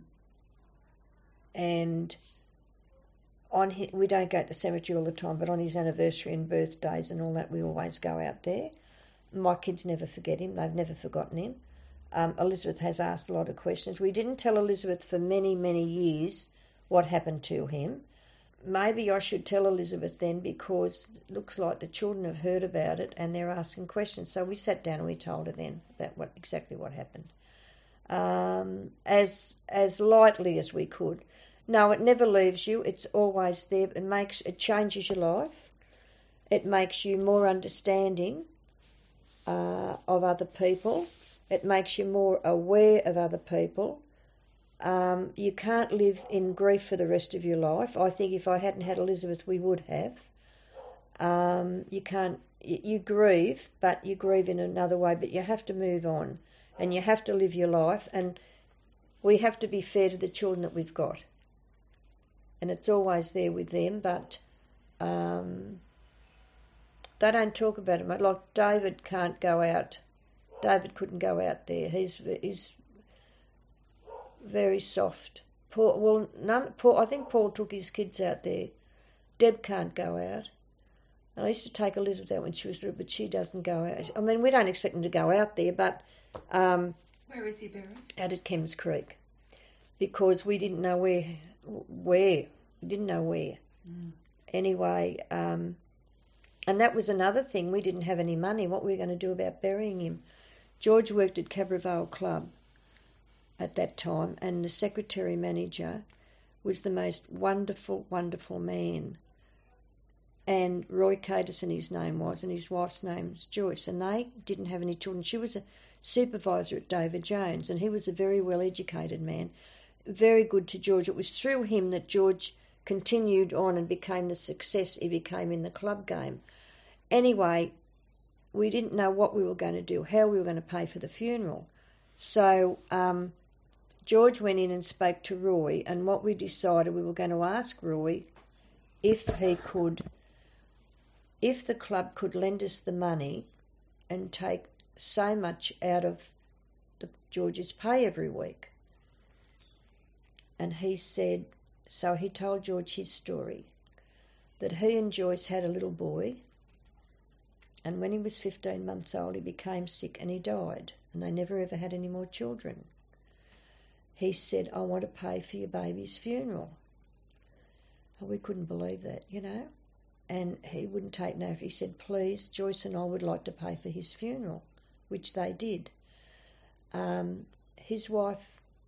and on his, we don't go to the cemetery all the time, but on his anniversary and birthdays and all that, we always go out there. My kids never forget him. They've never forgotten him. Um, Elizabeth has asked a lot of questions. We didn't tell Elizabeth for many, many years what happened to him. Maybe I should tell Elizabeth then, because it looks like the children have heard about it and they're asking questions. So we sat down and we told her then about what exactly what happened, um, as as lightly as we could. No, it never leaves you. It's always there. It makes it changes your life. It makes you more understanding uh, of other people. It makes you more aware of other people. Um, you can't live in grief for the rest of your life. I think if I hadn't had Elizabeth, we would have. Um, you can't, you, you grieve, but you grieve in another way, but you have to move on and you have to live your life, and we have to be fair to the children that we've got. And it's always there with them, but um, they don't talk about it much. Like David can't go out. David couldn't go out there. He's he's very soft. Paul, well, none. Paul, I think Paul took his kids out there. Deb can't go out. And I used to take Elizabeth out when she was little, but she doesn't go out. I mean, we don't expect them to go out there, but um, where is he buried? Out at Kemps Creek, because we didn't know where. Where we didn't know where. Mm. Anyway, um, and that was another thing. We didn't have any money. What were we going to do about burying him? George worked at Cabra Vale Club at that time, and the secretary manager was the most wonderful, wonderful man. And Roy Caterson, his name was, and his wife's name's Joyce, and they didn't have any children. She was a supervisor at David Jones, and he was a very well-educated man, very good to George. It was through him that George continued on and became the success he became in the club game. Anyway, we didn't know what we were going to do, how we were going to pay for the funeral. So um, George went in and spoke to Roy, and what we decided, we were going to ask Roy if he could, if the club could lend us the money and take so much out of the, George's pay every week. And he said, so he told George his story, that he and Joyce had a little boy, and when he was fifteen months old, he became sick and he died, and they never ever had any more children. He said, I want to pay for your baby's funeral. And we couldn't believe that, you know, and he wouldn't take no. He said, please, Joyce and I would like to pay for his funeral, which they did. Um, his wife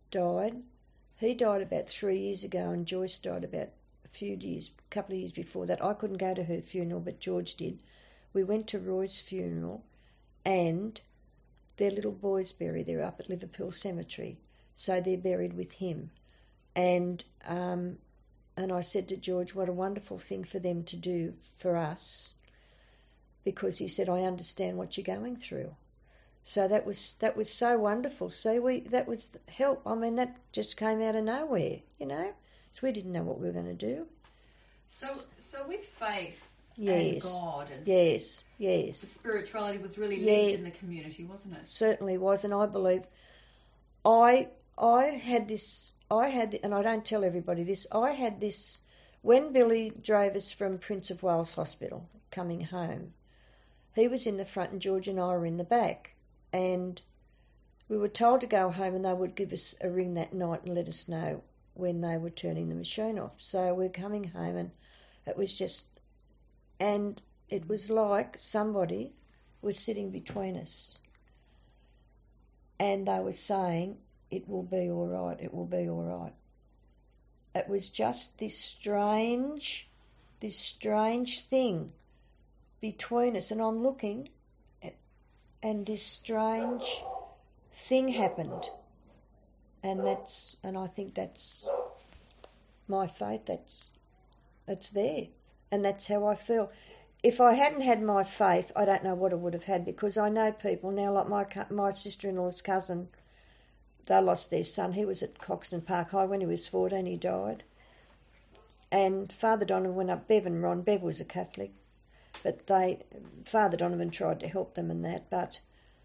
died. He died about three years ago, and Joyce died about a few years, a couple of years before that. I couldn't go to her funeral, but George did. We went to Roy's funeral, and their little boy's buried there up at Liverpool Cemetery, so they're buried with him. And um, and I said to George, what a wonderful thing for them to do for us, because he said, I understand what you're going through. So that was that was so wonderful. So we that was help. I mean, that just came out of nowhere, you know. So we didn't know what we were going to do. So, so with faith yes. and God and yes, yes, the spirituality was really yeah, lived in the community, wasn't it? Certainly was, and I believe I I had this. I had, and I don't tell everybody this. I had this when Billy drove us from Prince of Wales Hospital coming home. He was in the front, and George and I were in the back. And we were told to go home, and they would give us a ring that night and let us know when they were turning the machine off. So we're coming home, and it was just, and it was like somebody was sitting between us. And they were saying, it will be all right, it will be all right. It was just this strange, this strange thing between us. And I'm looking, and this strange thing happened, and that's, and I think that's my faith. That's, it's there, and that's how I feel. If I hadn't had my faith, I don't know what I would have had, because I know people now, like my my sister-in-law's cousin. They lost their son. He was at Coxton Park High when he was fourteen. He died, and Father Donovan went up. Bev and Ron. Bev was a Catholic. But they, Father Donovan tried to help them in that, but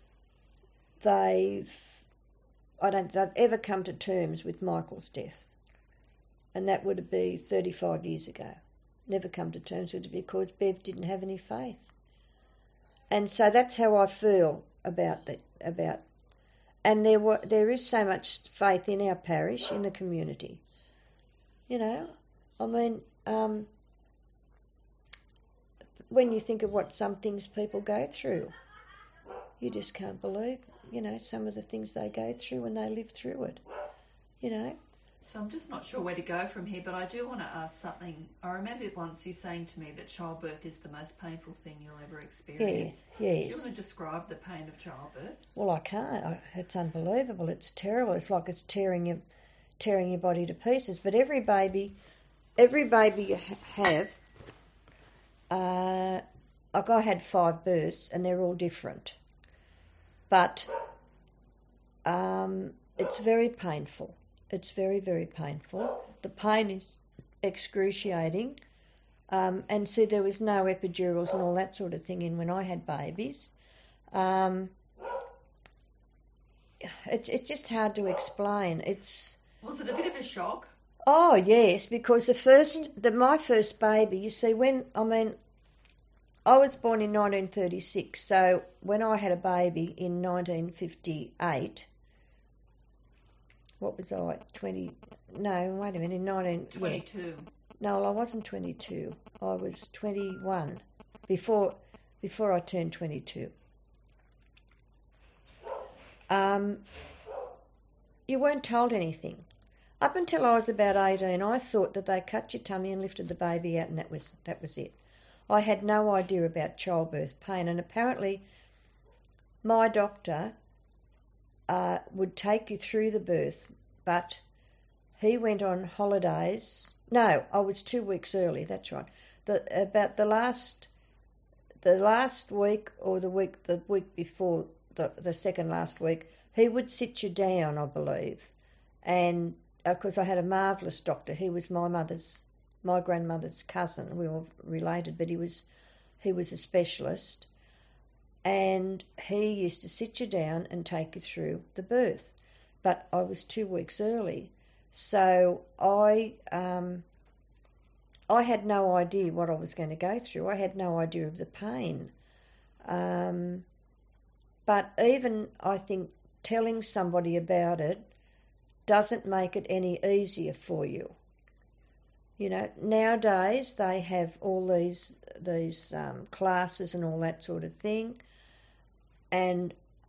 they've, I don't, they've ever come to terms with Michael's death, and that would be thirty-five years ago. Never come to terms with it because Bev didn't have any faith, and so that's how I feel about that. About, and there were, there is so much faith in our parish, in the community. You know, I mean. Um, When you think of what some things people go through, you just can't believe, you know, some of the things they go through when they live through it, you know. So I'm just not sure where to go from here, but I do want to ask something. I remember once you saying to me that childbirth is the most painful thing you'll ever experience. Yes, yes. Do you want to describe the pain of childbirth? Well, I can't. I, it's unbelievable. It's terrible. It's like it's tearing your, tearing your body to pieces. But every baby, every baby you ha- have, Uh, like I had five births, and they're all different. But um, it's very painful. It's very, very painful. The pain is excruciating. Um, and see, there was no epidurals and all that sort of thing in when I had babies. Um, it's it's just hard to explain. It's was it a bit of a shock? Oh yes, because the first, the my first baby. You see, when I mean, I was born in nineteen thirty-six. So when I had a baby in nineteen fifty-eight, what was I? Twenty? No, wait a minute. In nineteen twenty-two. Yeah. No, I wasn't twenty-two. I was twenty-one before before I turned twenty-two. Um, you weren't told anything. Up until I was about eighteen, I thought that they cut your tummy and lifted the baby out, and that was that was it. I had no idea about childbirth pain, and apparently my doctor uh, would take you through the birth, but he went on holidays. No, I was two weeks early. That's right. The about the last the last week or the week the week before the the second last week, he would sit you down, I believe, and because I had a marvellous doctor. He was my mother's, my grandmother's cousin. We were related, but he was, he was a specialist, and he used to sit you down and take you through the birth. But I was two weeks early, so I, um, I had no idea what I was going to go through. I had no idea of the pain. Um, but even I think telling somebody about it doesn't make it any easier for you. You know, nowadays they have all these these um, classes and all that sort of thing, and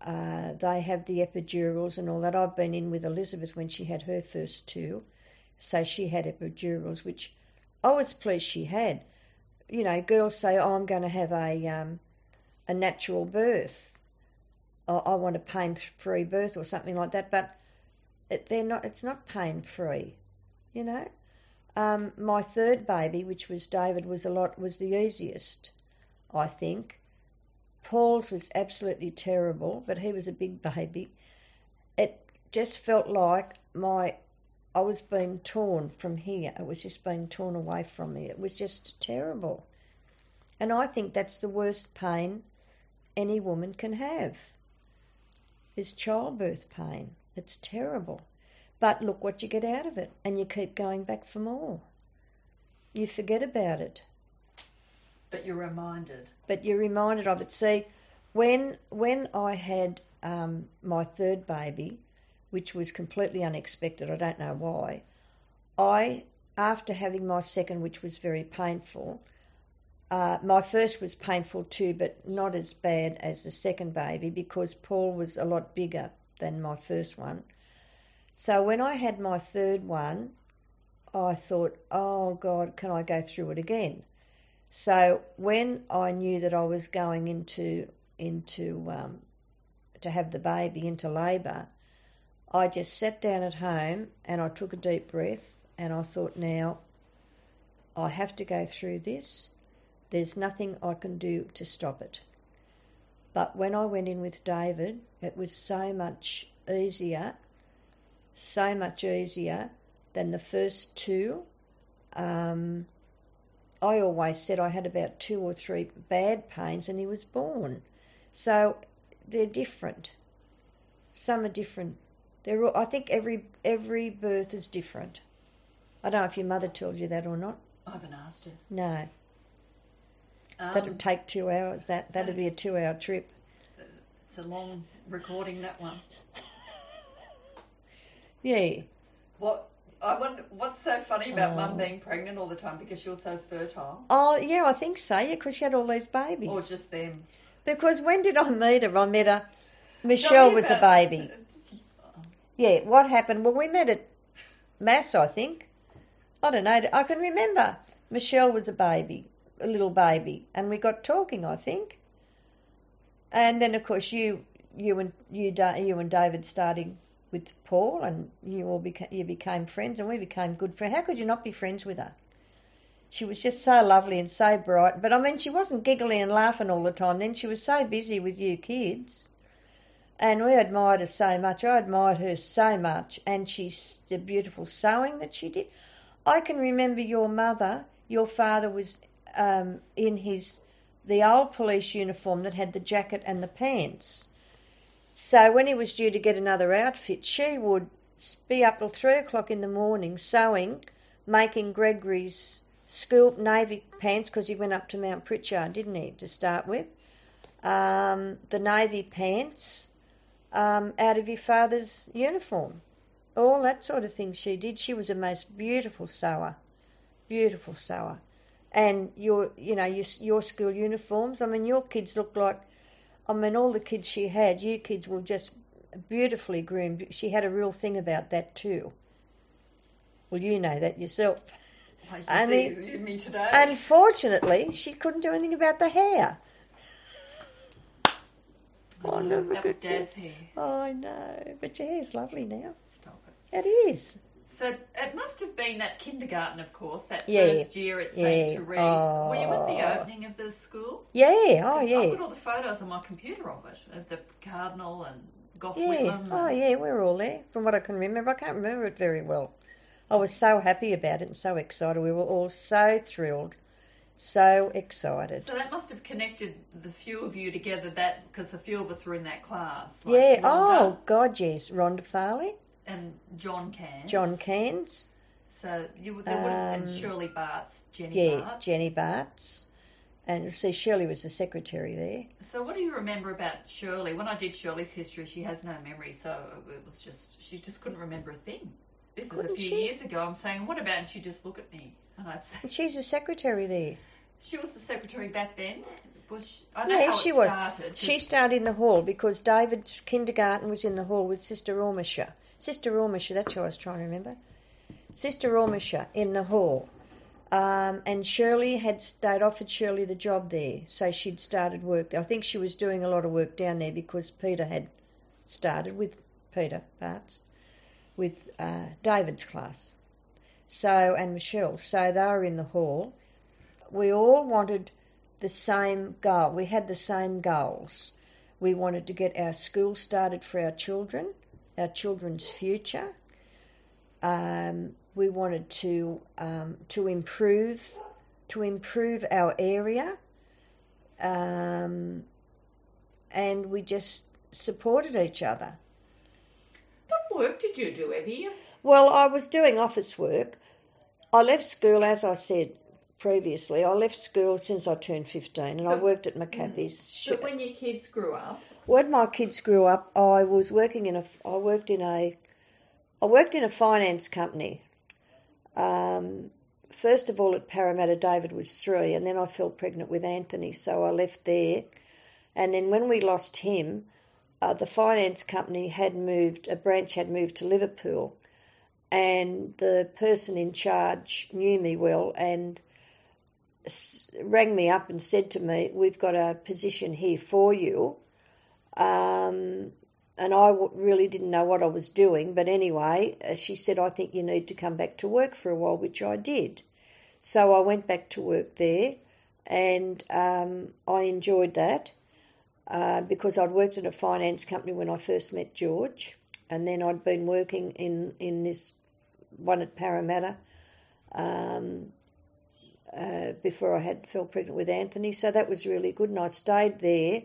uh, they have the epidurals and all that. I've been in with Elizabeth when she had her first two, so she had epidurals, which I was pleased she had. You know, girls say, oh, I'm going to have a um, a natural birth. I, I want a pain-free birth or something like that, but it, they're not. It's not pain-free, you know. Um, my third baby, which was David, was a lot was the easiest, I think. Paul's was absolutely terrible, but he was a big baby. It just felt like my I was being torn from here. It was just being torn away from me. It was just terrible. And I think that's the worst pain any woman can have, is childbirth pain. It's terrible. But look what you get out of it, and you keep going back for more. You forget about it. But you're reminded. But you're reminded of it. See, when when I had um, my third baby, which was completely unexpected, I don't know why, I, after having my second, which was very painful, uh, my first was painful too, but not as bad as the second baby because Paul was a lot bigger than my first one. So when I had my third one, I thought, oh God, can I go through it again? So when I knew that I was going into into um, to have the baby, into labour, I just sat down at home and I took a deep breath and I thought, now I have to go through this. There's nothing I can do to stop it. But when I went in with David, it was so much easier, so much easier than the first two. Um, I always said I had about two or three bad pains and he was born. So they're different. Some are different. They're all, I think every every birth is different. I don't know if your mother tells you that or not. I haven't asked her. No. Um, That would take two hours. That that'd be a two-hour trip. It's a long recording, that one. Yeah. What I wonder, what's so funny about Oh. Mum being pregnant all the time because you're so fertile, Oh yeah, I think so. Yeah, because she had all these babies. or just them? Because when did I meet her? I met her. Michelle me was a about- baby. Yeah. What happened? Well, we met at Mass, I think. I don't know. I can remember. Michelle was a baby, a little baby, and we got talking, I think. And then, of course, you, you and you, Da- you and David started with Paul, and you all became you became friends, and we became good friends. How could you not be friends with her? She was just so lovely and so bright. But I mean, she wasn't giggling and laughing all the time. Then she was so busy with you kids, and we admired her so much. I admired her so much, and she's the beautiful sewing that she did. I can remember your mother. Your father was um, in his the old police uniform that had the jacket and the pants. So when he was due to get another outfit, she would be up till three o'clock in the morning sewing, making Gregory's school navy pants, because he went up to Mount Pritchard, didn't he, to start with, um, the navy pants um, out of your father's uniform. All that sort of thing she did. She was a most beautiful sewer, beautiful sewer. And your, you know, your, your school uniforms, I mean, your kids looked like, I mean, all the kids she had, you kids were just beautifully groomed. She had a real thing about that too. Well, you know that yourself. I can And see the- me today. Unfortunately, she couldn't do anything about the hair. Oh, no, that was Dad's hair. Oh, I know. But your hair's lovely now. Stop it. It is. So it must have been that kindergarten, of course, that Yeah. first year at Saint Yeah. Therese. Oh. Were you at the opening of the school? Yeah. Oh, 'Cause I've yeah. got all the photos on my computer of it, of the Cardinal and Gough Yeah. Whitlam. Oh, and- yeah. We were all there, from what I can remember. I can't remember it very well. I was so happy about it and so excited. We were all so thrilled, so excited. So that must have connected the few of you together, that because a few of us were in that class. Like Yeah. Rhonda Oh, God, yes. Rhonda Farley, and John Cairns. John Cairns. So you would- there would have Um, been Shirley Bartz, Jenny Yeah, Bartz. Jenny Bartz. And see, Shirley was the secretary there. So what do you remember about Shirley? When I did Shirley's history, she has no memory, so it was just, she just couldn't remember a thing. This is a Couldn't few she? years ago. I'm saying, what about, and she'd just look at me. And I'd say, And she's the secretary there. she was the secretary back then? Was she, I know Yeah, how she it was. started. She started in the hall because David's kindergarten was in the hall with Sister Ormisha. Sister Ormisha, that's who I was trying to remember. Sister Ormisha in the hall. Um, and Shirley had, they'd offered Shirley the job there, so she'd started work. I think she was doing a lot of work down there because Peter had started with Peter Bartz, with uh, David's class. So, and Michelle. So they were in the hall. We all wanted the same goal. We had the same goals. We wanted to get our school started for our children, our children's future. Um, we wanted to um, to improve to improve our area, um, and we just supported each other. What work did you do, Evie? Well, I was doing office work. I left school, as I said previously. I left school since I turned fifteen, and but, I worked at McCarthy's. But when your kids grew up, when my kids grew up, I was working in a. I worked in a. I worked in a finance company. Um, first of all, at Parramatta, David was three, and then I fell pregnant with Anthony, so I left there. And then when we lost him, uh, the finance company had moved. A branch had moved to Liverpool, and the person in charge knew me well and rang me up and said to me, "We've got a position here for you." Um, and I really didn't know what I was doing, but anyway, she said, "I think you need to come back to work for a while," which I did. So I went back to work there, and um, I enjoyed that uh, because I'd worked at a finance company when I first met George, and then I'd been working in, in this one at Parramatta um, uh, before I had fell pregnant with Anthony. So that was really good, and I stayed there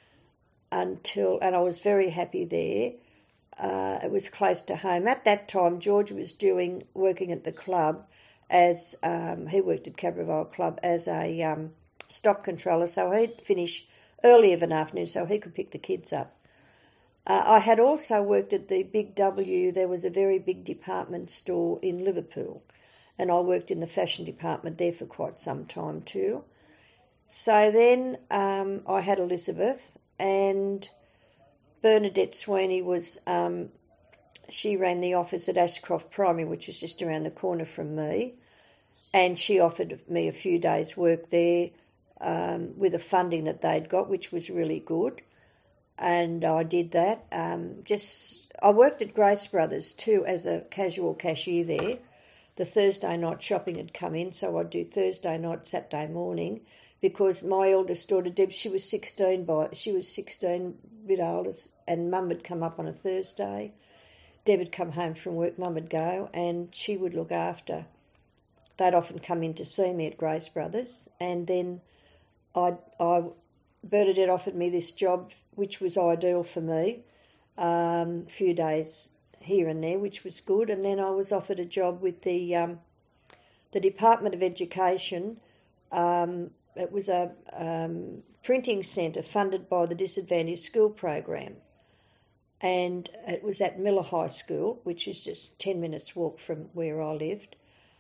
until, and I was very happy there. Uh, it was close to home. At that time, George was doing working at the club as um, he worked at Cabravale Club as a um, stock controller, so he'd finish early of an afternoon so he could pick the kids up. Uh, I had also worked at the Big W. There was a very big department store in Liverpool, and I worked in the fashion department there for quite some time too. So then um, I had Elizabeth, and Bernadette Sweeney was, um, she ran the office at Ashcroft Primary, which is just around the corner from me, and she offered me a few days' work there um, with the funding that they'd got, which was really good. And I did that. Um, just I worked at Grace Brothers too as a casual cashier there. The Thursday night shopping had come in, so I'd do Thursday night, Saturday morning, because my eldest daughter Deb, she was sixteen by she was sixteen, a bit older, and Mum would come up on a Thursday. Deb would come home from work, Mum would go, and she would look after. They'd often come in to see me at Grace Brothers, and then I I. Bernadette offered me this job, which was ideal for me, um, a few days here and there, which was good. And then I was offered a job with the um, the Department of Education. Um, it was a um, printing centre funded by the Disadvantaged School Program. And it was at Miller High School, which is just ten minutes walk from where I lived.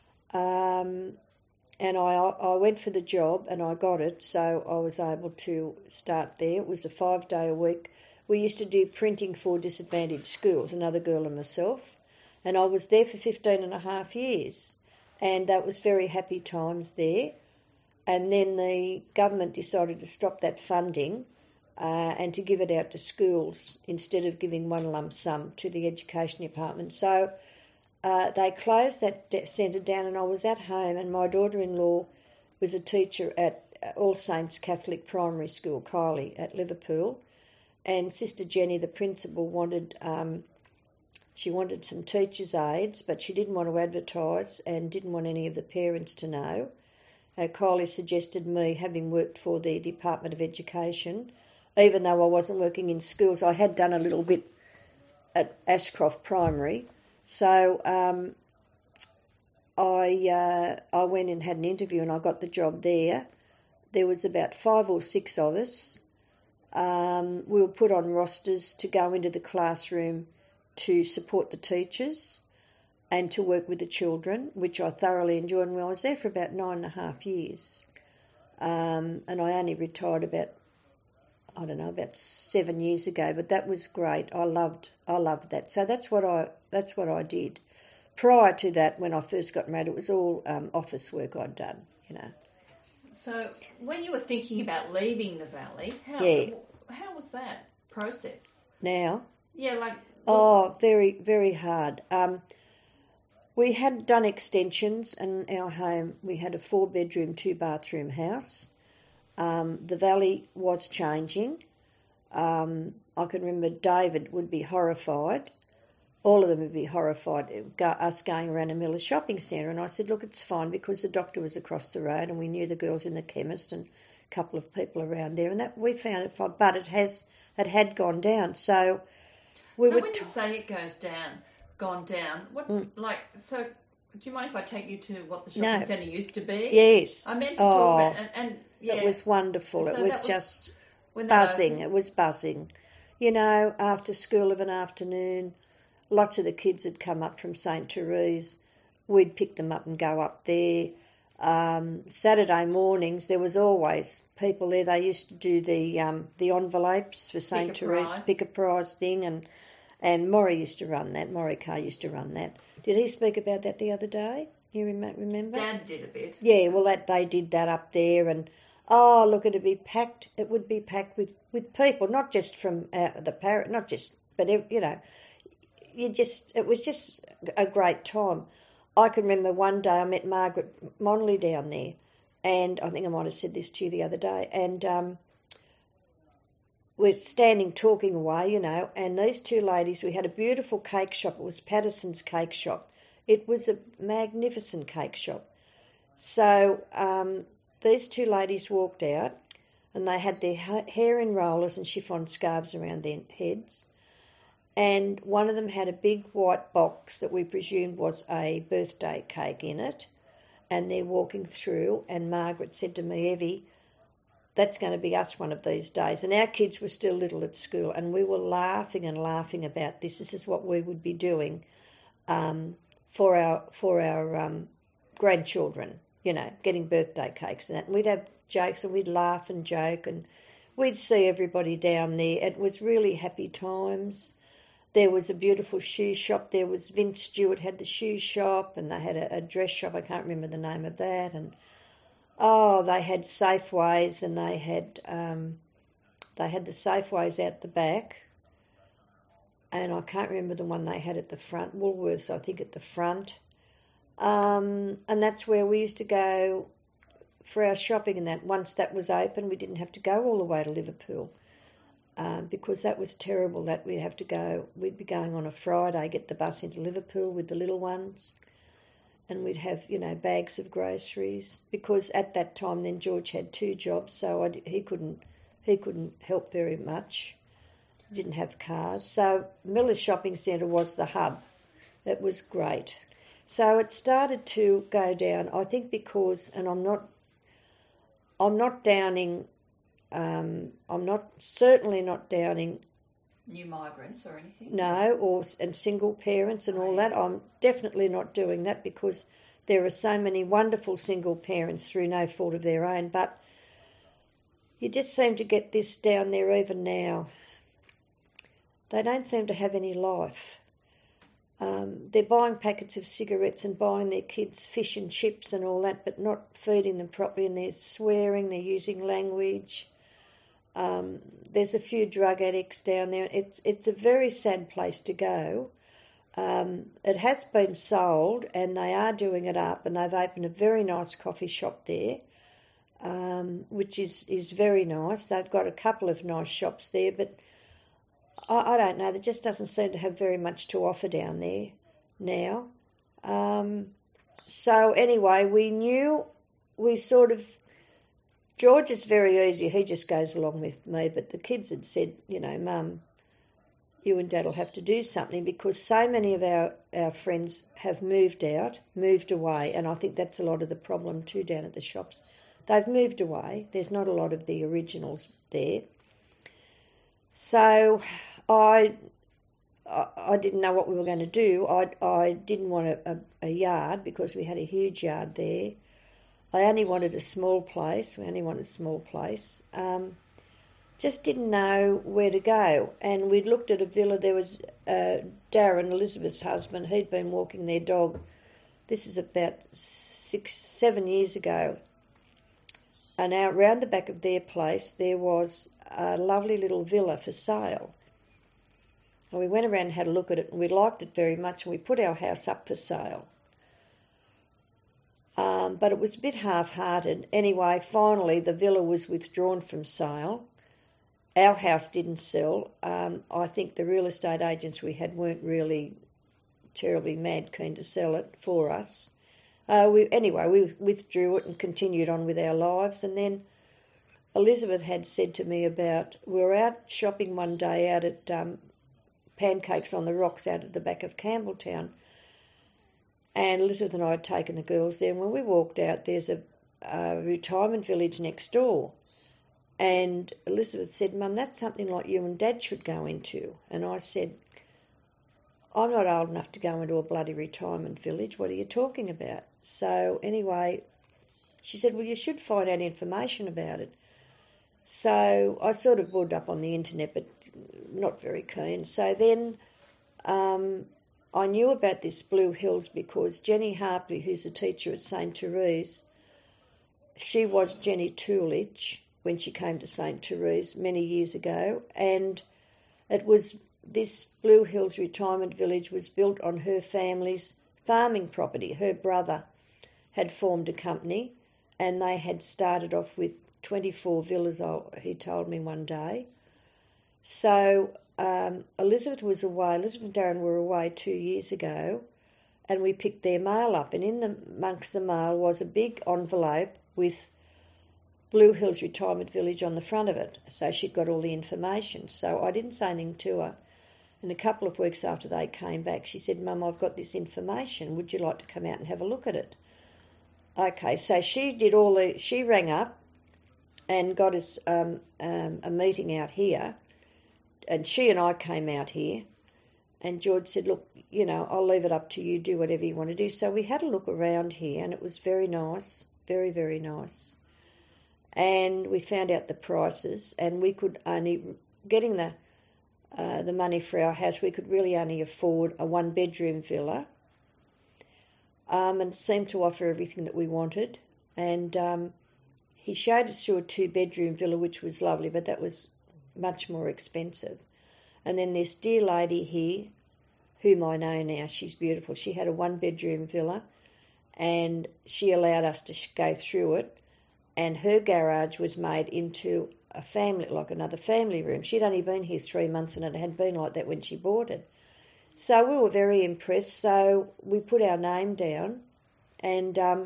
Um, And I I went for the job and I got it, so I was able to start there. It was a five day a week. We used to do printing for disadvantaged schools, another girl and myself, and I was there for fifteen and a half years, and that was very happy times there. And then the government decided to stop that funding uh, and to give it out to schools instead of giving one lump sum to the education department. So Uh, they closed that centre down, and I was at home, and my daughter-in-law was a teacher at All Saints Catholic Primary School, Kylie, at Liverpool, and Sister Jenny, the principal, wanted um, she wanted some teachers' aides, but she didn't want to advertise and didn't want any of the parents to know. Uh, Kylie suggested me, having worked for the Department of Education, even though I wasn't working in schools. I had done a little bit at Ashcroft Primary. So um, I uh, I went and had an interview and I got the job there. There was about five or six of us. Um, we were put on rosters to go into the classroom to support the teachers and to work with the children, which I thoroughly enjoyed. And I was there for about nine and a half years. um, and I only retired about, I don't know, about seven years ago. But that was great. I loved, I loved that. So that's what I, that's what I did. Prior to that, when I first got married, it was all um, office work I'd done, you know. So when you were thinking about leaving the valley, how Yeah. how was that process? Now, Yeah, like oh, very, very hard. Um, we had done extensions in our home. We had a four-bedroom, two-bathroom house. Um, the valley was changing. Um, I can remember David would be horrified. All of them would be horrified at us going around a Miller shopping centre. And I said, look, it's fine, because the doctor was across the road and we knew the girls in the chemist and a couple of people around there. And that we found it fine, but it has it had gone down. So we so were when t- you say it goes down, gone down, what Mm. like so? Do you mind if I take you to what the No. shopping centre used to be? Yes. I meant to Oh, talk about and, and yeah, it was wonderful. So it was, that was just when that buzzing. opened? It was buzzing. You know, after school of an afternoon, lots of the kids had come up from Saint Therese. We'd pick them up and go up there. Um, Saturday mornings, there was always people there. They used to do the um, the envelopes for Saint Therese, prize. pick a prize thing, and and Maury used to run that. Maury Carr used to run that. Did he speak about that the other day? You rem- remember? Dad did a bit. Yeah, well, that they did that up there, and oh, look, it'd be packed. It would be packed with, with people, not just from uh, the parrot, not just, but you know, you just. It was just a great time. I can remember one day I met Margaret Monley down there, and I think I might have said this to you the other day, and um, we're standing talking away, you know, and these two ladies, we had a beautiful cake shop. It was Patterson's Cake Shop. It was a magnificent cake shop. So um, these two ladies walked out, and they had their ha- hair in rollers and chiffon scarves around their heads. And one of them had a big white box that we presumed was a birthday cake in it. And they're walking through, and Margaret said to me, Evie, that's going to be us one of these days. And our kids were still little at school, and we were laughing and laughing about this. This is what we would be doing um, for our for our um, grandchildren, you know, getting birthday cakes and that. And we'd have jokes, and we'd laugh and joke, and we'd see everybody down there. It was really happy times. There was a beautiful shoe shop. There was Vince Stewart had the shoe shop, and they had a, a dress shop. I can't remember the name of that. And oh, they had Safeways, and they had um, they had the Safeways out the back. And I can't remember the one they had at the front. Woolworths, I think, at the front. Um, and that's where we used to go for our shopping. And that once that was open, we didn't have to go all the way to Liverpool. Um, because that was terrible that we'd have to go, we'd be going on a Friday, get the bus into Liverpool with the little ones, and we'd have, you know, bags of groceries, because at that time then George had two jobs, so I, he couldn't he couldn't help very much. He didn't have cars. So Miller's Shopping Centre was the hub. It was great. So it started to go down, I think because, and I'm not, I'm not downing Um, I'm not certainly not downing New migrants or anything? no, or and single parents and all that. I'm definitely not doing that, because there are so many wonderful single parents through no fault of their own. But you just seem to get this down there even now. They don't seem to have any life. Um, they're buying packets of cigarettes and buying their kids fish and chips and all that, but not feeding them properly, and they're swearing, they're using language. Um, there's a few drug addicts down there. It's it's a very sad place to go. Um, it has been sold, and they are doing it up, and they've opened a very nice coffee shop there, um, which is, is very nice. They've got a couple of nice shops there, but I, I don't know. There just doesn't seem to have very much to offer down there now. Um, so anyway, we knew, we sort of, George is very easy. He just goes along with me, but the kids had said, you know, Mum, you and Dad will have to do something, because so many of our, our friends have moved out, moved away, and I think that's a lot of the problem too down at the shops. They've moved away. There's not a lot of the originals there. So I I, I didn't know what we were going to do. I, I didn't want a, a, a yard, because we had a huge yard there. I only wanted a small place. We only wanted a small place. Um, just didn't know where to go. And we'd looked at a villa. There was uh, Darren, Elizabeth's husband. He'd been walking their dog. This is about six, seven years ago. And out round the back of their place, there was a lovely little villa for sale. And we went around and had a look at it, and we liked it very much, and we put our house up for sale. Um, but it was a bit half-hearted. Anyway, finally the villa was withdrawn from sale. Our house didn't sell. Um, I think the real estate agents we had weren't really terribly mad keen to sell it for us. Uh, we, anyway, we withdrew it and continued on with our lives. And then Elizabeth had said to me about, we were out shopping one day out at um, Pancakes on the Rocks out at the back of Campbelltown. And Elizabeth and I had taken the girls there, and when we walked out, there's a, a retirement village next door. And Elizabeth said, Mum, that's something like you and Dad should go into. And I said, I'm not old enough to go into a bloody retirement village. What are you talking about? So anyway, she said, well, you should find out information about it. So I sort of boarded up on the internet, but not very keen. So then um, I knew about this Blue Hills because Jenny Harpley, who's a teacher at Saint Therese, she was Jenny Toolich when she came to Saint Therese many years ago, and it was this Blue Hills retirement village was built on her family's farming property. Her brother had formed a company, and they had started off with twenty-four villas, he told me one day. So um, Elizabeth was away, Elizabeth and Darren were away two years ago, and we picked their mail up, and in the, amongst the mail was a big envelope with Blue Hills Retirement Village on the front of it. So she'd got all the information. So I didn't say anything to her. And a couple of weeks after they came back, she said, Mum, I've got this information. Would you like to come out and have a look at it? Okay, so she did all the, she rang up and got us um, um, a meeting out here. And she and I came out here. And George said, look, you know, I'll leave it up to you. Do whatever you want to do. So we had a look around here, and it was very nice. Very, very nice. And we found out the prices, and we could only, getting the uh, the money for our house, we could really only afford a one-bedroom villa, um, and it seemed to offer everything that we wanted. And um, he showed us through a two-bedroom villa, which was lovely, but that was much more expensive. And then this dear lady here, whom I know now, she's beautiful. She had a one-bedroom villa, and she allowed us to go through it. And her garage was made into a family, like another family room. She'd only been here three months, and it had been like that when she bought it. So we were very impressed. So we put our name down, and um,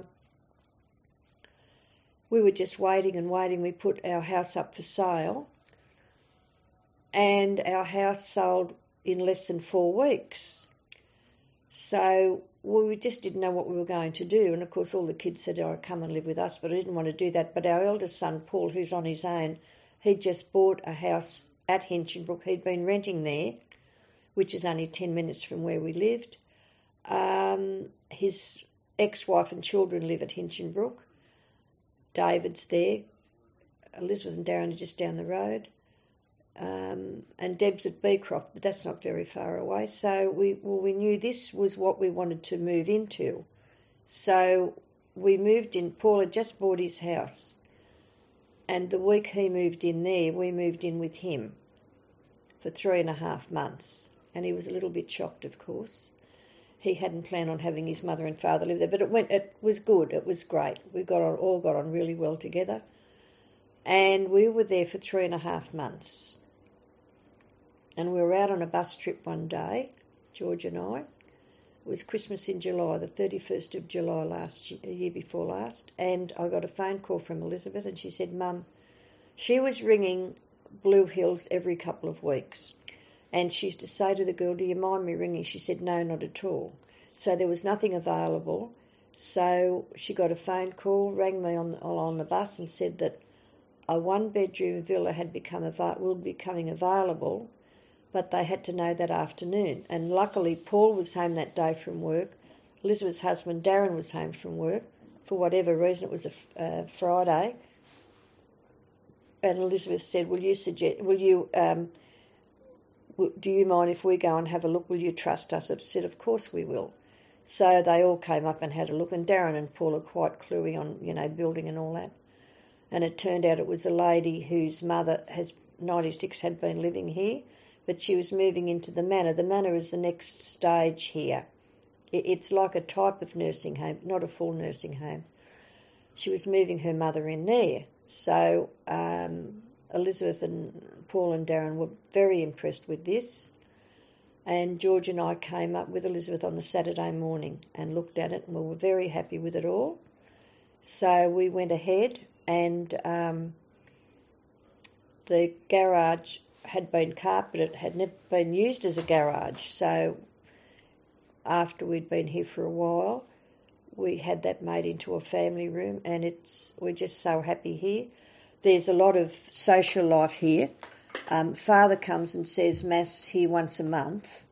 we were just waiting and waiting. We put our house up for sale, and our house sold in less than four weeks. So well, we just didn't know what we were going to do. And, of course, all the kids said, oh, come and live with us, but I didn't want to do that. But our eldest son, Paul, who's on his own, he'd just bought a house at Hinchinbrook. He'd been renting there, which is only ten minutes from where we lived. Um, his ex-wife and children live at Hinchinbrook. David's there. Elizabeth and Darren are just down the road. Um, and Deb's at Beecroft, but that's not very far away. So we well, we knew this was what we wanted to move into. So we moved in. Paul had just bought his house, and the week he moved in there, we moved in with him for three and a half months. And he was a little bit shocked, of course. He hadn't planned on having his mother and father live there, but it went. It was good. It was great. We got on, all got on really well together, and we were there for three and a half months. And we were out on a bus trip one day, George and I. It was Christmas in July, the thirty-first of July last year, year before last. And I got a phone call from Elizabeth, and she said, Mum, she was ringing Blue Hills every couple of weeks. And she used to say to the girl, do you mind me ringing? She said, no, not at all. So there was nothing available. So she got a phone call, rang me on, on the bus and said that a one-bedroom villa had become av- will be becoming available, but they had to know that afternoon. And luckily, Paul was home that day from work. Elizabeth's husband, Darren, was home from work. for whatever reason. It was a uh, Friday, and Elizabeth said, "Will you suggest? Will you? Um, do you mind if we go and have a look? Will you trust us?" I said, "Of course we will." So they all came up and had a look, and Darren and Paul are quite cluey on, you know, building and all that. And it turned out it was a lady whose mother has ninety-six had been living here, but she was moving into the manor. The manor is the next stage here. It's like a type of nursing home, not a full nursing home. She was moving her mother in there. So um, Elizabeth and Paul and Darren were very impressed with this. And George and I came up with Elizabeth on the Saturday morning and looked at it, and we were very happy with it all. So we went ahead, and um, the garage had been carpeted, had never been used as a garage. So after we'd been here for a while, we had that made into a family room, and it's we're just so happy here. There's a lot of social life here. Um, Father comes and says Mass here once a month.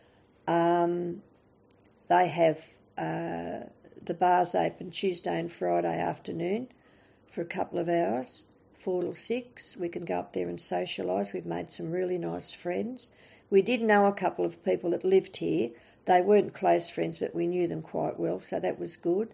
Um, they have uh, the bars open Tuesday and Friday afternoon for a couple of hours, four till six. We can go up there and socialise. We've made some really nice friends. We did know a couple of people that lived here. They weren't close friends, but we knew them quite well, so that was good.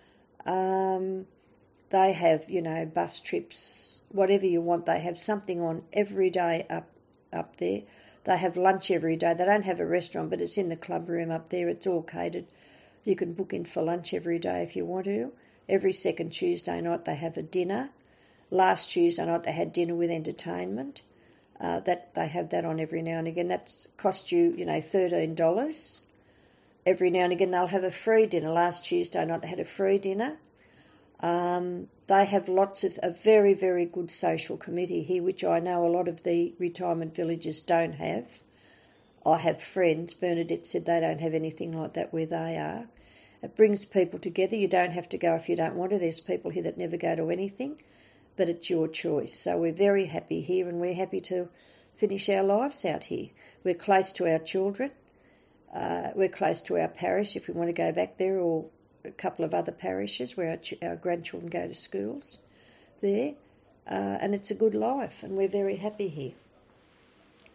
Um, they have, you know, bus trips, whatever you want. They have something on every day up up there. They have lunch every day. They don't have a restaurant, but it's in the club room up there. It's all catered. You can book in for lunch every day if you want to. Every second Tuesday night they have a dinner. Last Tuesday night they had dinner with entertainment. Uh, that they have that on every now and again. That's cost you, you know, thirteen dollars. Every now and again they'll have a free dinner. Last Tuesday night they had a free dinner. Um, they have lots of a very, very good social committee here, which I know a lot of the retirement villages don't have. I have friends, Bernadette said they don't have anything like that where they are. It brings people together. You don't have to go if you don't want to. There's people here that never go to anything, but it's your choice. So we're very happy here, and we're happy to finish our lives out here. We're close to our children. Uh, we're close to our parish if we want to go back there, or a couple of other parishes where our, ch- our grandchildren go to schools there. Uh, and it's a good life, and we're very happy here.